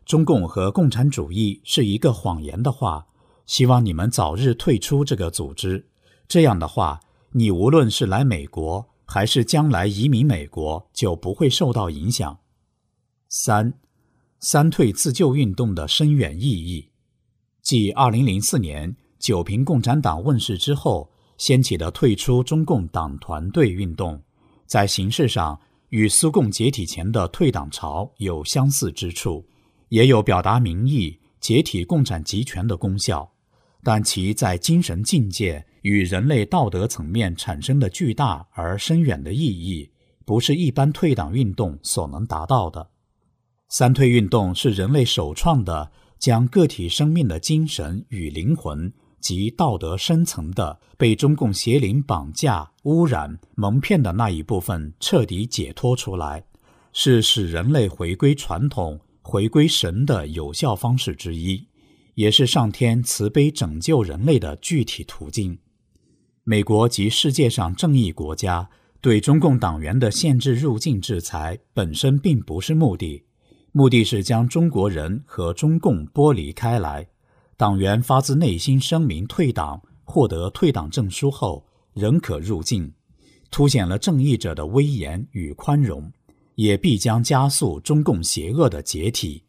中共和共产主义是一个谎言的话，希望你们早日退出这个组织。这样的话，你无论是来美国还是将来移民美国，就不会受到影响。三、三退自救运动的深远意义。继二零零四年九平共产党问世之后掀起的退出中共党团队运动，在形式上与苏共解体前的退党潮有相似之处，也有表达民意、解体共产集权的功效，但其在精神境界与人类道德层面产生的巨大而深远的意义，不是一般退党运动所能达到的。三退运动是人类首创的将个体生命的精神与灵魂及道德深层的被中共邪灵绑架、污染、蒙骗的那一部分彻底解脱出来，是使人类回归传统、回归神的有效方式之一，也是上天慈悲拯救人类的具体途径。美国及世界上正义国家对中共党员的限制入境制裁本身并不是目的，目的是将中国人和中共剥离开来。党员发自内心声明退党，获得退党证书后仍可入境，凸显了正义者的威严与宽容，也必将加速中共邪恶的解体。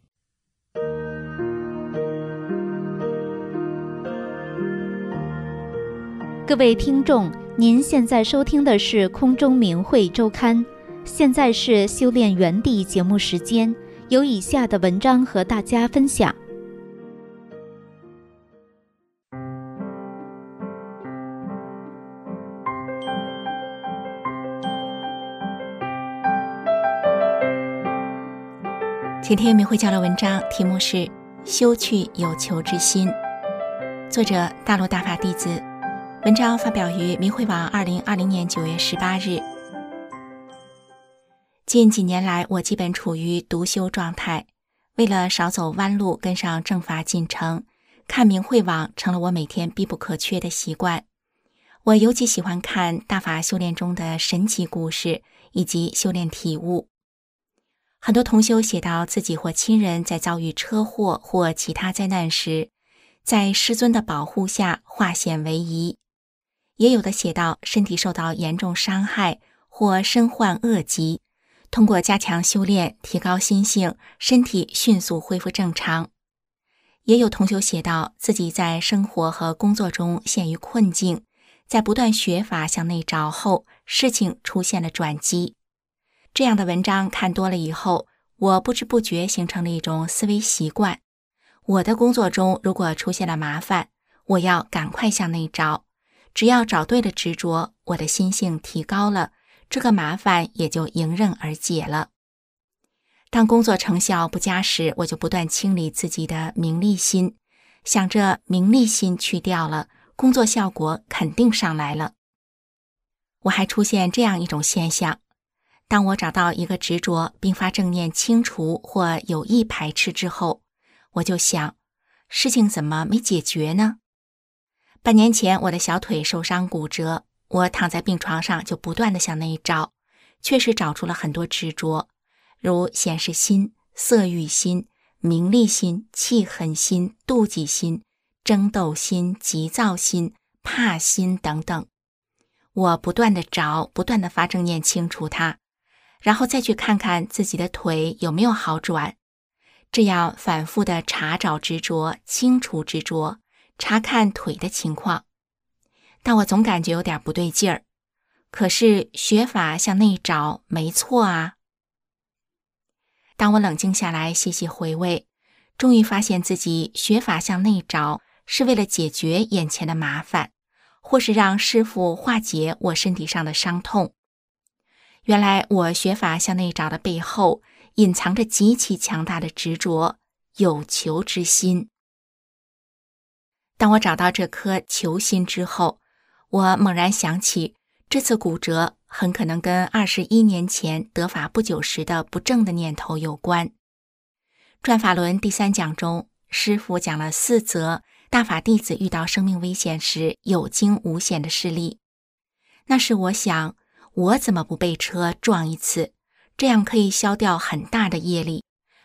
各位听众，您现在收听的是空中明慧周刊，现在是修炼原地节目时间，有以下的文章和大家分享。 请听明慧交流文章，题目是《修去有求之心》，作者大陆大法弟子。文章发表于明慧网二零二零年九月十八日。近几年来，我基本处于独修状态，为了少走弯路，跟上正法进程，看明慧网成了我每天必不可缺的习惯。我尤其喜欢看大法修炼中的神奇故事以及修炼体悟。很多同修写到自己或亲人在遭遇车祸或其他灾难时，在师尊的保护下化险为夷，也有的写到身体受到严重伤害或身患恶疾，通过加强修炼提高心性，身体迅速恢复正常。也有同修写到自己在生活和工作中陷于困境，在不断学法向内找后，事情出现了转机。这样的文章看多了以后，我不知不觉形成了一种思维习惯。我的工作中如果出现了麻烦，我要赶快向内找，只要找对了执着，我的心性提高了，这个麻烦也就迎刃而解了。当工作成效不佳时，我就不断清理自己的名利心，想着名利心去掉了，工作效果肯定上来了。我还出现这样一种现象，当我找到一个执着并发正念清除或有意排斥之后，我就想，事情怎么没解决呢？半年前我的小腿受伤骨折，我躺在病床上就不断地向内找，确实找出了很多执着，如显示心、色欲心、名利心、气恨心、妒忌心、争斗心、急躁心、怕心等等。我不断地找，不断地发正念清除它，然后再去看看自己的腿有没有好转，这样反复地查找执着，清除执着，查看腿的情况。但我总感觉有点不对劲儿，可是学法向内找没错啊。当我冷静下来细细回味，终于发现自己学法向内找是为了解决眼前的麻烦，或是让师父化解我身体上的伤痛。原来我学法向内找的背后隐藏着极其强大的执着，有求之心。当我找到这颗求心之后，我猛然想起，这次骨折很可能跟二十一年前得法不久时的不正的念头有关。转法轮第三讲中，师父讲了四则大法弟子遇到生命危险时有惊无险的事例。那时我想，我怎么不被车撞一次，这样可以消掉很大的业力，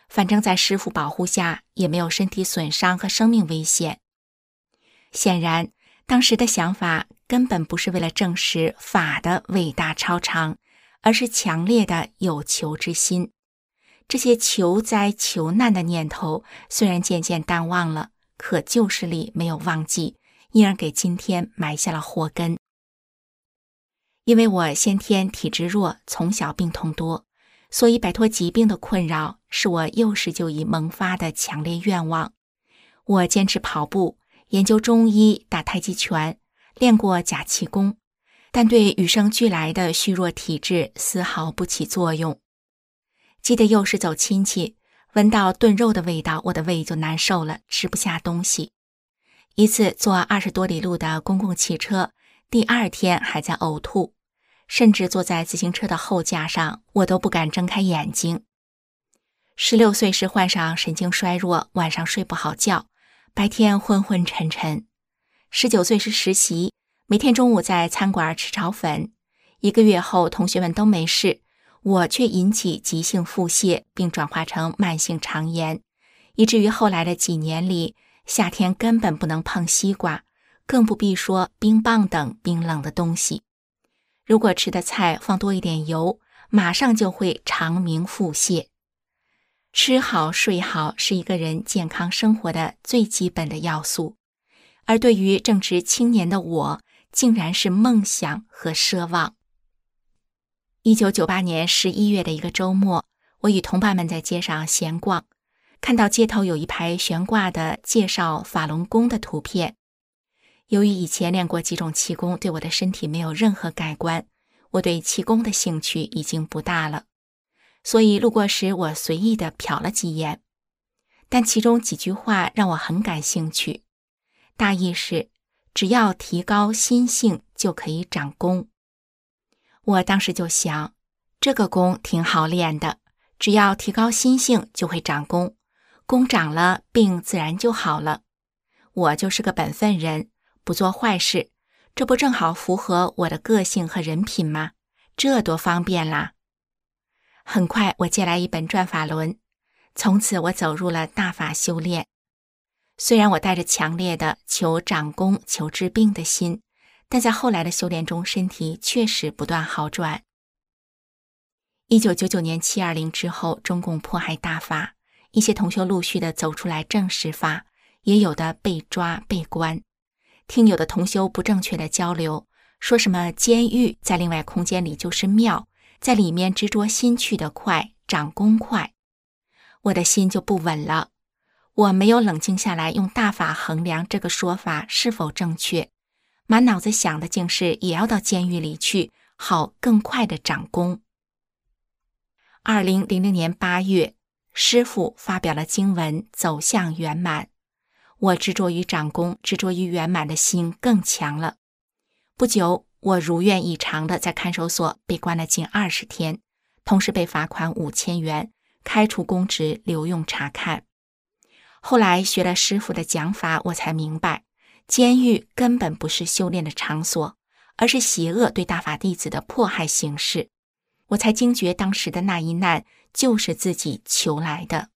反正在师父保护下，也没有身体损伤和生命危险。显然，当时的想法根本不是为了证实法的伟大超常，而是强烈的有求之心。这些求灾求难的念头虽然渐渐淡忘了，可旧事里没有忘记，因而给今天埋下了祸根。因为我先天体质弱，从小病痛多，所以摆脱疾病的困扰是我幼时就已萌发的强烈愿望。我坚持跑步，研究中医，打太极拳，练过假气功，但对与生俱来的虚弱体质丝毫不起作用。记得幼时走亲戚，闻到炖肉的味道，我的胃就难受了，吃不下东西。一次坐二十多里路的公共汽车，第二天还在呕吐，甚至坐在自行车的后架上，我都不敢睁开眼睛。十六岁时患上神经衰弱，晚上睡不好觉，白天昏昏沉沉。十九岁时实习，每天中午在餐馆吃炒粉。一个月后，同学们都没事，我却引起急性腹泻，并转化成慢性肠炎，以至于后来的几年里，夏天根本不能碰西瓜，更不必说冰棒等冰冷的东西。如果吃的菜放多一点油，马上就会肠鸣腹泻。吃好睡好是一个人健康生活的最基本的要素，而对于正值青年的我，竟然是梦想和奢望。一九九八年十一月的一个周末，我与同伴们在街上闲逛，看到街头有一排悬挂的介绍法轮功的图片。由于以前练过几种气功，对我的身体没有任何改观，我对气功的兴趣已经不大了，所以路过时我随意地瞟了几眼。但其中几句话让我很感兴趣，大意是只要提高心性就可以长功。我当时就想，这个功挺好练的，只要提高心性就会长功，功长了，病自然就好了。我就是个本分人，不做坏事，这不正好符合我的个性和人品吗？这多方便啦！很快我借来一本转法轮，从此我走入了大法修炼。虽然我带着强烈的求长功、求治病的心，但在后来的修炼中，身体确实不断好转。一九九九年七二零之后，中共迫害大法，一些同修陆续的走出来证实法，也有的被抓被关。听有的同修不正确的交流，说什么监狱在另外空间里就是庙，在里面执着心去得快，长功快。我的心就不稳了，我没有冷静下来用大法衡量这个说法是否正确，满脑子想的竟是也要到监狱里去，好更快的长功。二零零零年八月，师父发表了经文《走向圆满》，我执着于长功、执着于圆满的心更强了。不久，我如愿以偿的在看守所被关了近二十天，同时被罚款五千元，开除公职，留用察看。后来学了师父的讲法，我才明白，监狱根本不是修炼的场所，而是邪恶对大法弟子的迫害形式。我才惊觉当时的那一难就是自己求来的。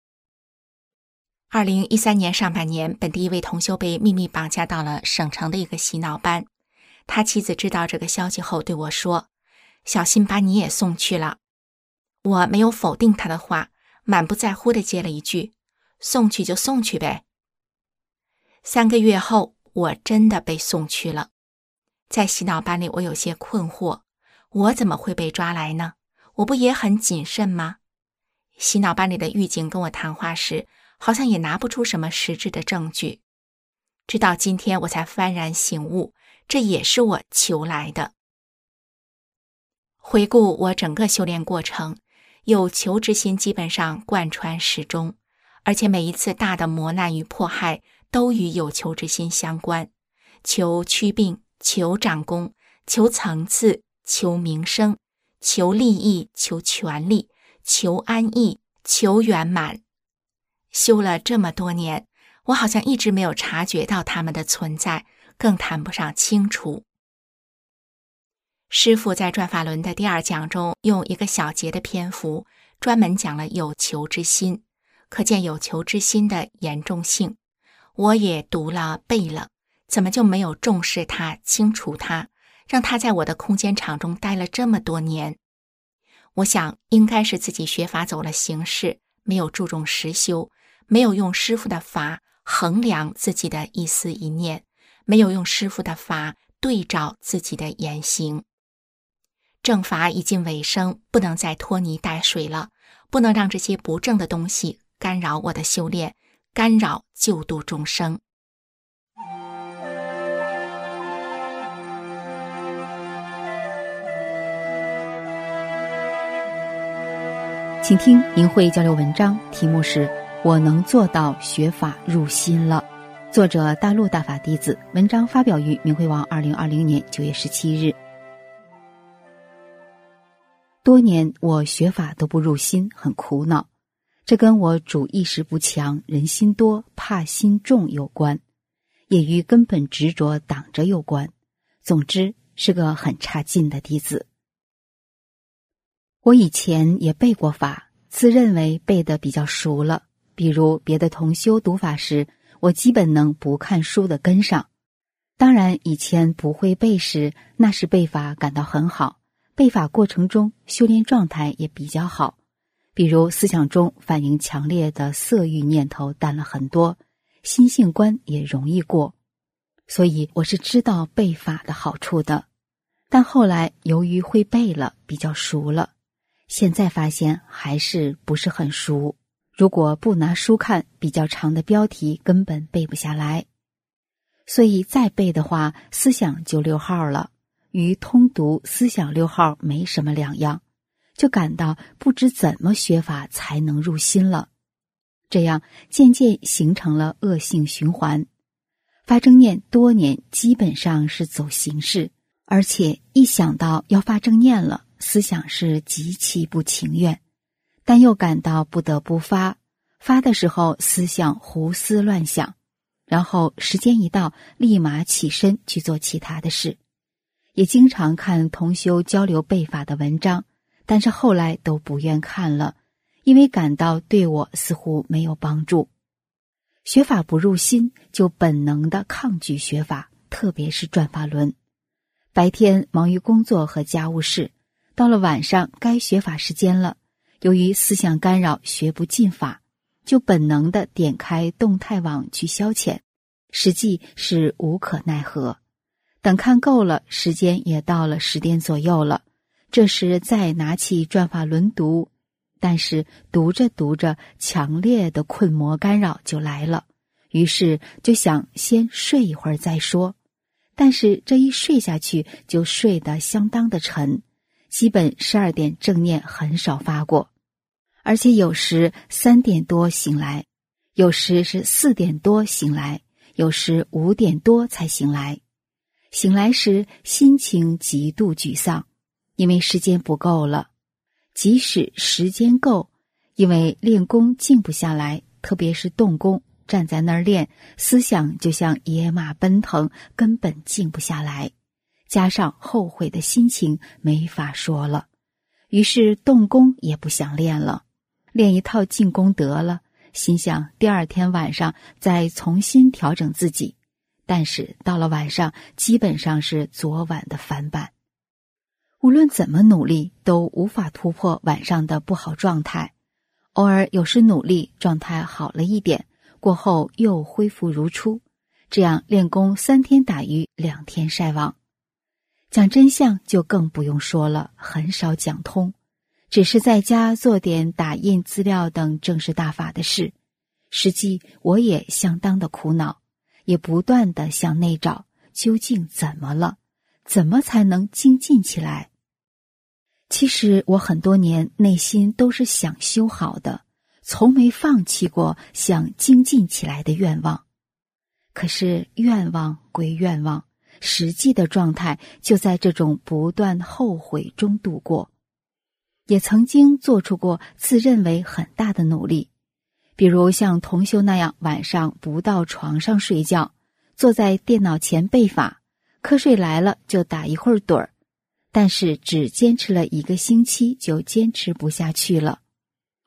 二零一三年上半年，本地一位同修被秘密绑架到了省城的一个洗脑班。他妻子知道这个消息后对我说，小心把你也送去了。我没有否定他的话，满不在乎地接了一句，送去就送去呗。三个月后，我真的被送去了。在洗脑班里，我有些困惑，我怎么会被抓来呢？我不也很谨慎吗？洗脑班里的狱警跟我谈话时，好像也拿不出什么实质的证据。直到今天我才幡然醒悟，这也是我求来的。回顾我整个修炼过程，有求之心基本上贯穿始终，而且每一次大的磨难与迫害都与有求之心相关，求祛病，求长功，求层次，求名声，求利益，求权力，求安逸，求圆满。修了这么多年，我好像一直没有察觉到他们的存在，更谈不上清除。师父在转法轮的第二讲中，用一个小节的篇幅专门讲了有求之心，可见有求之心的严重性。我也读了背了，怎么就没有重视它，清除它，让它在我的空间场中待了这么多年？我想应该是自己学法走了形式，没有注重实修，没有用师父的法衡量自己的一思一念，没有用师父的法对照自己的言行。正法已近尾声，不能再拖泥带水了，不能让这些不正的东西干扰我的修炼，干扰救度众生。 请听明慧交流文章，题目是我能做到学法入心了，作者大陆大法弟子，文章发表于明慧网二零二零年九月十七日。多年我学法都不入心，很苦恼，这跟我主意识不强，人心多，怕心重有关，也与根本执着挡着有关。总之是个很差劲的弟子。我以前也背过法，自认为背得比较熟了，比如别的同修读法时，我基本能不看书的跟上。当然以前不会背时，那时背法感到很好，背法过程中修炼状态也比较好，比如思想中反应强烈的色欲念头淡了很多，心性关也容易过，所以我是知道背法的好处的。但后来由于会背了，比较熟了，现在发现还是不是很熟，如果不拿书看，比较长的标题根本背不下来，所以再背的话，思想就溜号了，与通读思想溜号没什么两样，就感到不知怎么学法才能入心了。这样渐渐形成了恶性循环，发正念多年基本上是走形式，而且一想到要发正念了，思想是极其不情愿，但又感到不得不发，发的时候思想胡思乱想，然后时间一到立马起身去做其他的事。也经常看同修交流背法的文章，但是后来都不愿看了，因为感到对我似乎没有帮助。学法不入心，就本能地抗拒学法，特别是转法轮。白天忙于工作和家务事，到了晚上该学法时间了，由于思想干扰学不进法，就本能地点开动态网去消遣，实际是无可奈何。等看够了，时间也到了十点左右了，这时再拿起转法轮读，但是读着读着，强烈的困魔干扰就来了，于是就想先睡一会儿再说。但是这一睡下去就睡得相当的沉，基本十二点正念很少发过，而且有时三点多醒来，有时是四点多醒来，有时五点多才醒来。醒来时心情极度沮丧，因为时间不够了。即使时间够，因为练功静不下来，特别是动功，站在那儿练，思想就像野马奔腾，根本静不下来，加上后悔的心情没法说了，于是动功也不想练了，练一套静功得了，心想第二天晚上再重新调整自己，但是到了晚上基本上是昨晚的翻版，无论怎么努力都无法突破晚上的不好状态，偶尔有时努力状态好了一点，过后又恢复如初，这样练功三天打鱼两天晒网。讲真相就更不用说了，很少讲通，只是在家做点打印资料等正式大法的事。实际我也相当的苦恼，也不断地向内找，究竟怎么了？怎么才能精进起来？其实我很多年内心都是想修好的，从没放弃过想精进起来的愿望。可是愿望归愿望，实际的状态就在这种不断后悔中度过。也曾经做出过自认为很大的努力，比如像同修那样晚上不到床上睡觉，坐在电脑前背法，瞌睡来了就打一会儿盹儿，但是只坚持了一个星期就坚持不下去了。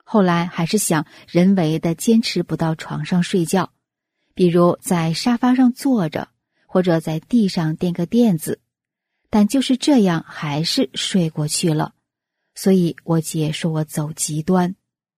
后来还是想人为的坚持不到床上睡觉，比如在沙发上坐着，或者在地上垫个垫子，但就是这样还是睡过去了。所以我姐说我走极端。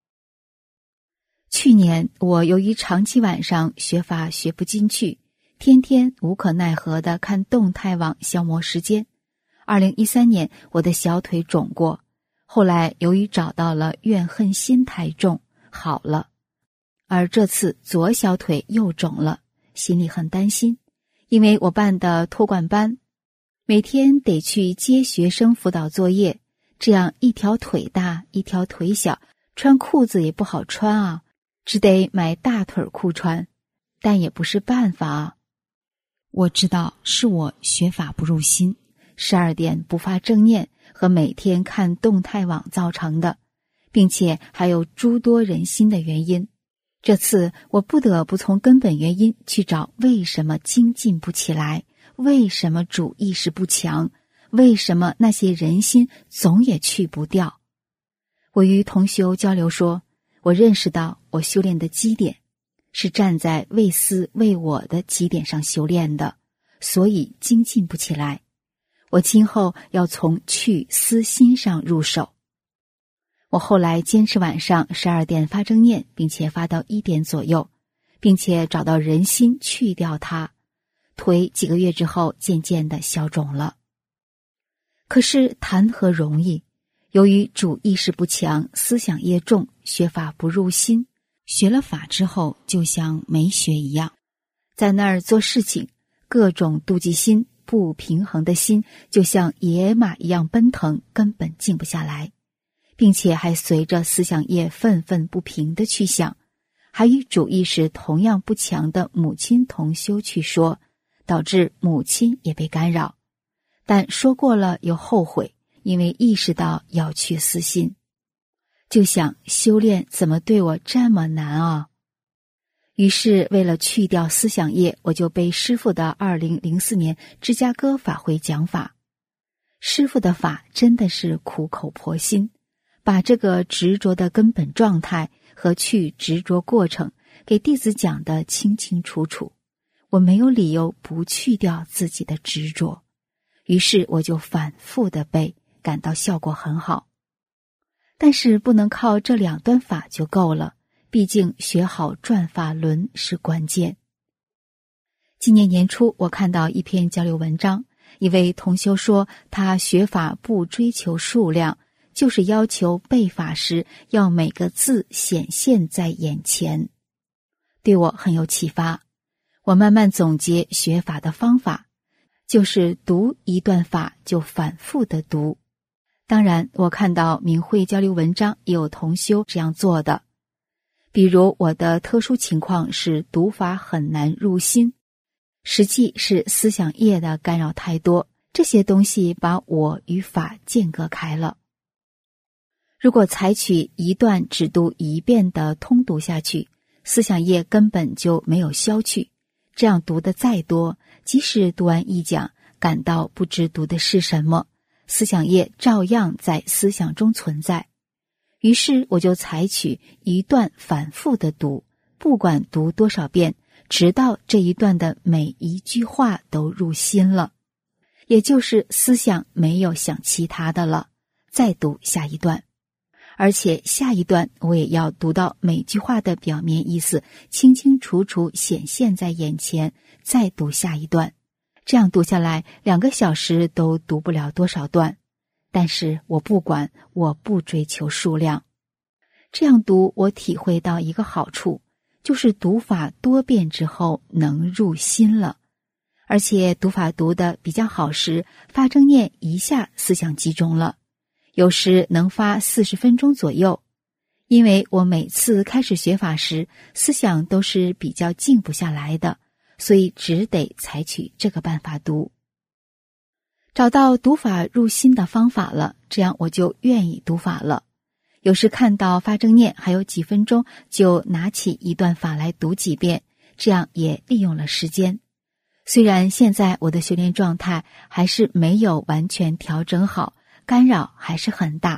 去年我由于长期晚上学法学不进去，天天无可奈何地看动态网消磨时间。二零一三年我的小腿肿过，后来由于找到了怨恨心太重，好了。而这次左小腿又肿了，心里很担心，因为我办的托管班，每天得去接学生辅导作业，这样一条腿大一条腿小，穿裤子也不好穿啊，只得买大腿裤穿，但也不是办法啊。我知道是我学法不入心，十二点不发正念和每天看动态网造成的，并且还有诸多人心的原因。这次我不得不从根本原因去找为什么精进不起来，为什么主意识不强，为什么那些人心总也去不掉。我与同修交流说，我认识到我修炼的基点是站在为私为我的基点上修炼的，所以精进不起来。我今后要从去私心上入手。我后来坚持晚上十二点发正念，并且发到一点左右，并且找到人心去掉它，腿几个月之后渐渐的消肿了。可是谈何容易，由于主意识不强，思想业重，学法不入心，学了法之后就像没学一样，在那儿做事情，各种妒忌心，不平衡的心就像野马一样奔腾，根本静不下来，并且还随着思想业愤愤不平的去想，还与主意识同样不强的母亲同修去说，导致母亲也被干扰。但说过了又后悔，因为意识到要去私心，就想修炼怎么对我这么难啊。于是为了去掉思想业，我就被师父的二零零四年芝加哥法会讲法。师父的法真的是苦口婆心，把这个执着的根本状态和去执着过程给弟子讲得清清楚楚，我没有理由不去掉自己的执着。于是我就反复的背，感到效果很好。但是不能靠这两段法就够了，毕竟学好转法轮是关键。今年年初我看到一篇交流文章，一位同修说他学法不追求数量，就是要求背法时要每个字显现在眼前，对我很有启发。我慢慢总结学法的方法，就是读一段法就反复的读。当然我看到明慧交流文章也有同修这样做的，比如我的特殊情况是读法很难入心，实际是思想业的干扰太多，这些东西把我与法间隔开了。如果采取一段只读一遍的通读下去，思想业根本就没有消去，这样读的再多，即使读完一讲感到不知读的是什么，思想业照样在思想中存在。于是我就采取一段反复的读，不管读多少遍，直到这一段的每一句话都入心了，也就是思想没有想其他的了，再读下一段。而且下一段我也要读到每句话的表面意思清清楚楚显现在眼前，再读下一段。这样读下来两个小时都读不了多少段，但是我不管，我不追求数量。这样读我体会到一个好处，就是读法多遍之后能入心了，而且读法读得比较好时，发正念一下思想集中了，有时能发四十分钟左右。因为我每次开始学法时，思想都是比较静不下来的，所以只得采取这个办法读。找到读法入心的方法了，这样我就愿意读法了。有时看到发正念还有几分钟，就拿起一段法来读几遍，这样也利用了时间。虽然现在我的修炼状态还是没有完全调整好，干扰还是很大，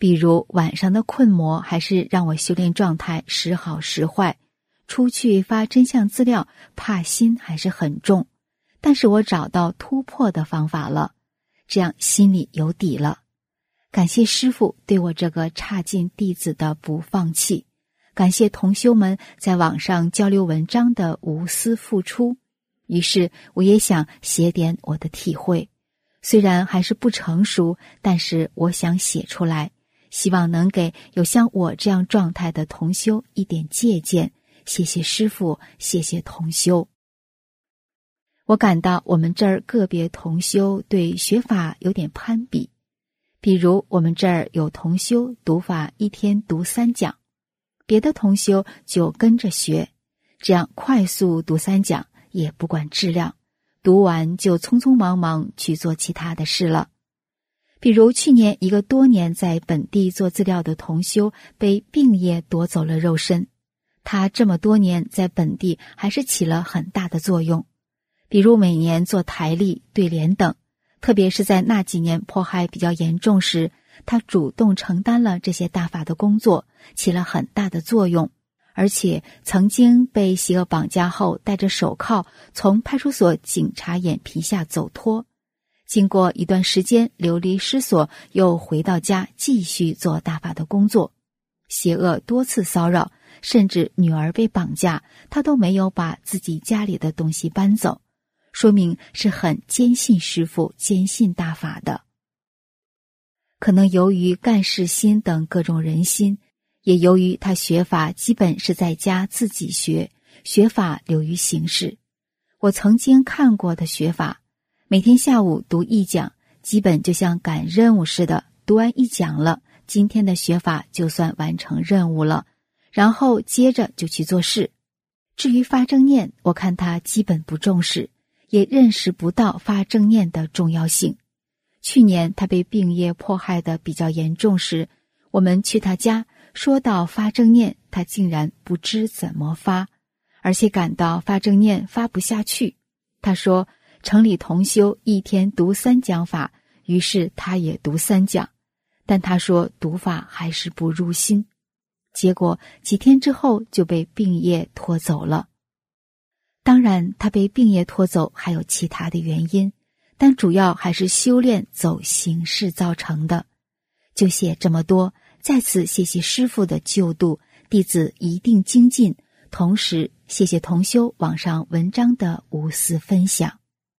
比如晚上的困魔还是让我修炼状态时好时坏，出去发真相资料怕心还是很重，但是我找到突破的方法了，这样心里有底了。感谢师父对我这个差劲弟子的不放弃，感谢同修们在网上交流文章的无私付出。于是我也想写点我的体会，虽然还是不成熟，但是我想写出来，希望能给有像我这样状态的同修一点借鉴。谢谢师父，谢谢同修。我感到我们这儿个别同修对学法有点攀比，比如我们这儿有同修读法一天读三讲，别的同修就跟着学，这样快速读三讲，也不管质量，读完就匆匆忙忙去做其他的事了。比如去年一个多年在本地做资料的同修被病业夺走了肉身，他这么多年在本地还是起了很大的作用，比如每年做台历、对联等，特别是在那几年迫害比较严重时，他主动承担了这些大法的工作，起了很大的作用。而且曾经被邪恶绑架后戴着手铐从派出所警察眼皮下走脱，经过一段时间流离失所，又回到家继续做大法的工作。邪恶多次骚扰，甚至女儿被绑架，他都没有把自己家里的东西搬走，说明是很坚信师父、坚信大法的。可能由于干事心等各种人心，也由于他学法基本是在家自己学，学法流于形式。我曾经看过的学法，每天下午读一讲，基本就像赶任务似的，读完一讲了，今天的学法就算完成任务了，然后接着就去做事。至于发正念，我看他基本不重视，也认识不到发正念的重要性。去年他被病业迫害的比较严重时，我们去他家，说到发正念，他竟然不知怎么发，而且感到发正念发不下去。他说城里同修一天读三讲法，于是他也读三讲，但他说读法还是不入心，结果几天之后就被病业拖走了。当然他被病业拖走还有其他的原因，但主要还是修炼走形式造成的。就写这么多，再次谢谢师父的救度，弟子一定精进，同时谢谢同修网上文章的无私分享。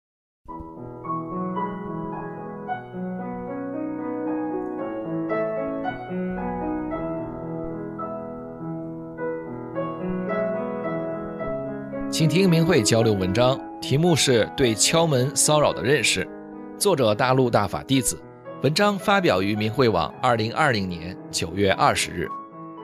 请听明慧交流文章，题目是对敲门骚扰的认识，作者大陆大法弟子，文章发表于明慧网二零二零年九月二十日。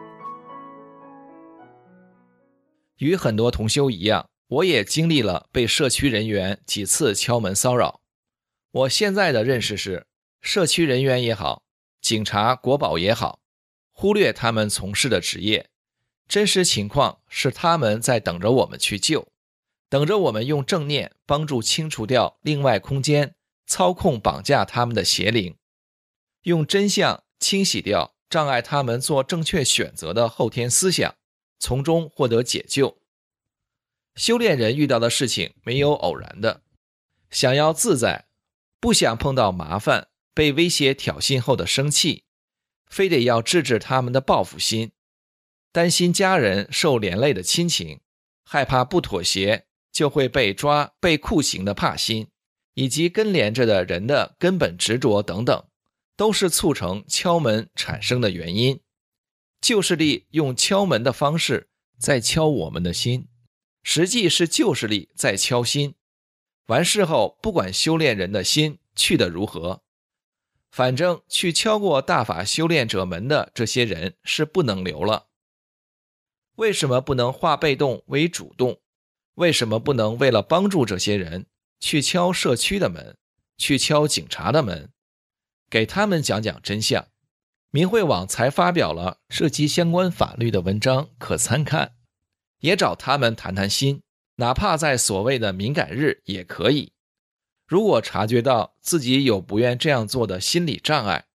与很多同修一样，我也经历了被社区人员几次敲门骚扰。我现在的认识是，社区人员也好，警察国保也好，忽略他们从事的职业，真实情况是他们在等着我们去救，等着我们用正念帮助清除掉另外空间操控绑架他们的邪灵，用真相清洗掉障碍他们做正确选择的后天思想，从中获得解救。修炼人遇到的事情没有偶然的，想要自在，不想碰到麻烦，被威胁挑衅后的生气，非得要制止他们的报复心，担心家人受连累的亲情，害怕不妥协就会被抓被酷刑的怕心，以及跟连着的人的根本执着等等，都是促成敲门产生的原因。旧势力用敲门的方式在敲我们的心，实际是旧势力在敲心。完事后不管修炼人的心去得如何，反正去敲过大法修炼者门的这些人是不能留了。为什么不能化被动为主动？为什么不能为了帮助这些人去敲社区的门，去敲警察的门，给他们讲讲真相？明慧网才发表了涉及相关法律的文章可参看，也找他们谈谈心，哪怕在所谓的敏感日也可以。如果察觉到自己有不愿这样做的心理障碍，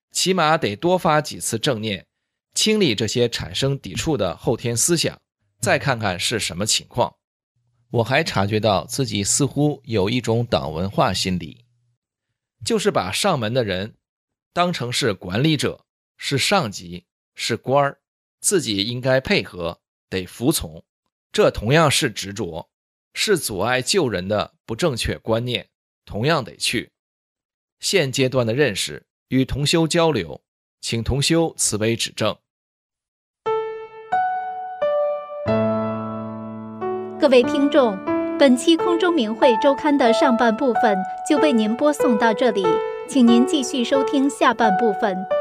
起码得多发几次正念，清理这些产生抵触的后天思想，再看看是什么情况。我还察觉到自己似乎有一种党文化心理，就是把上门的人当成是管理者，是上级，是官儿，自己应该配合，得服从。这同样是执着，是阻碍救人的不正确观念，同样得去。现阶段的认识与同修交流，请同修慈悲指正。 各位听众，本期空中明慧周刊的上半部分就为您播送到这里，请您继续收听下半部分。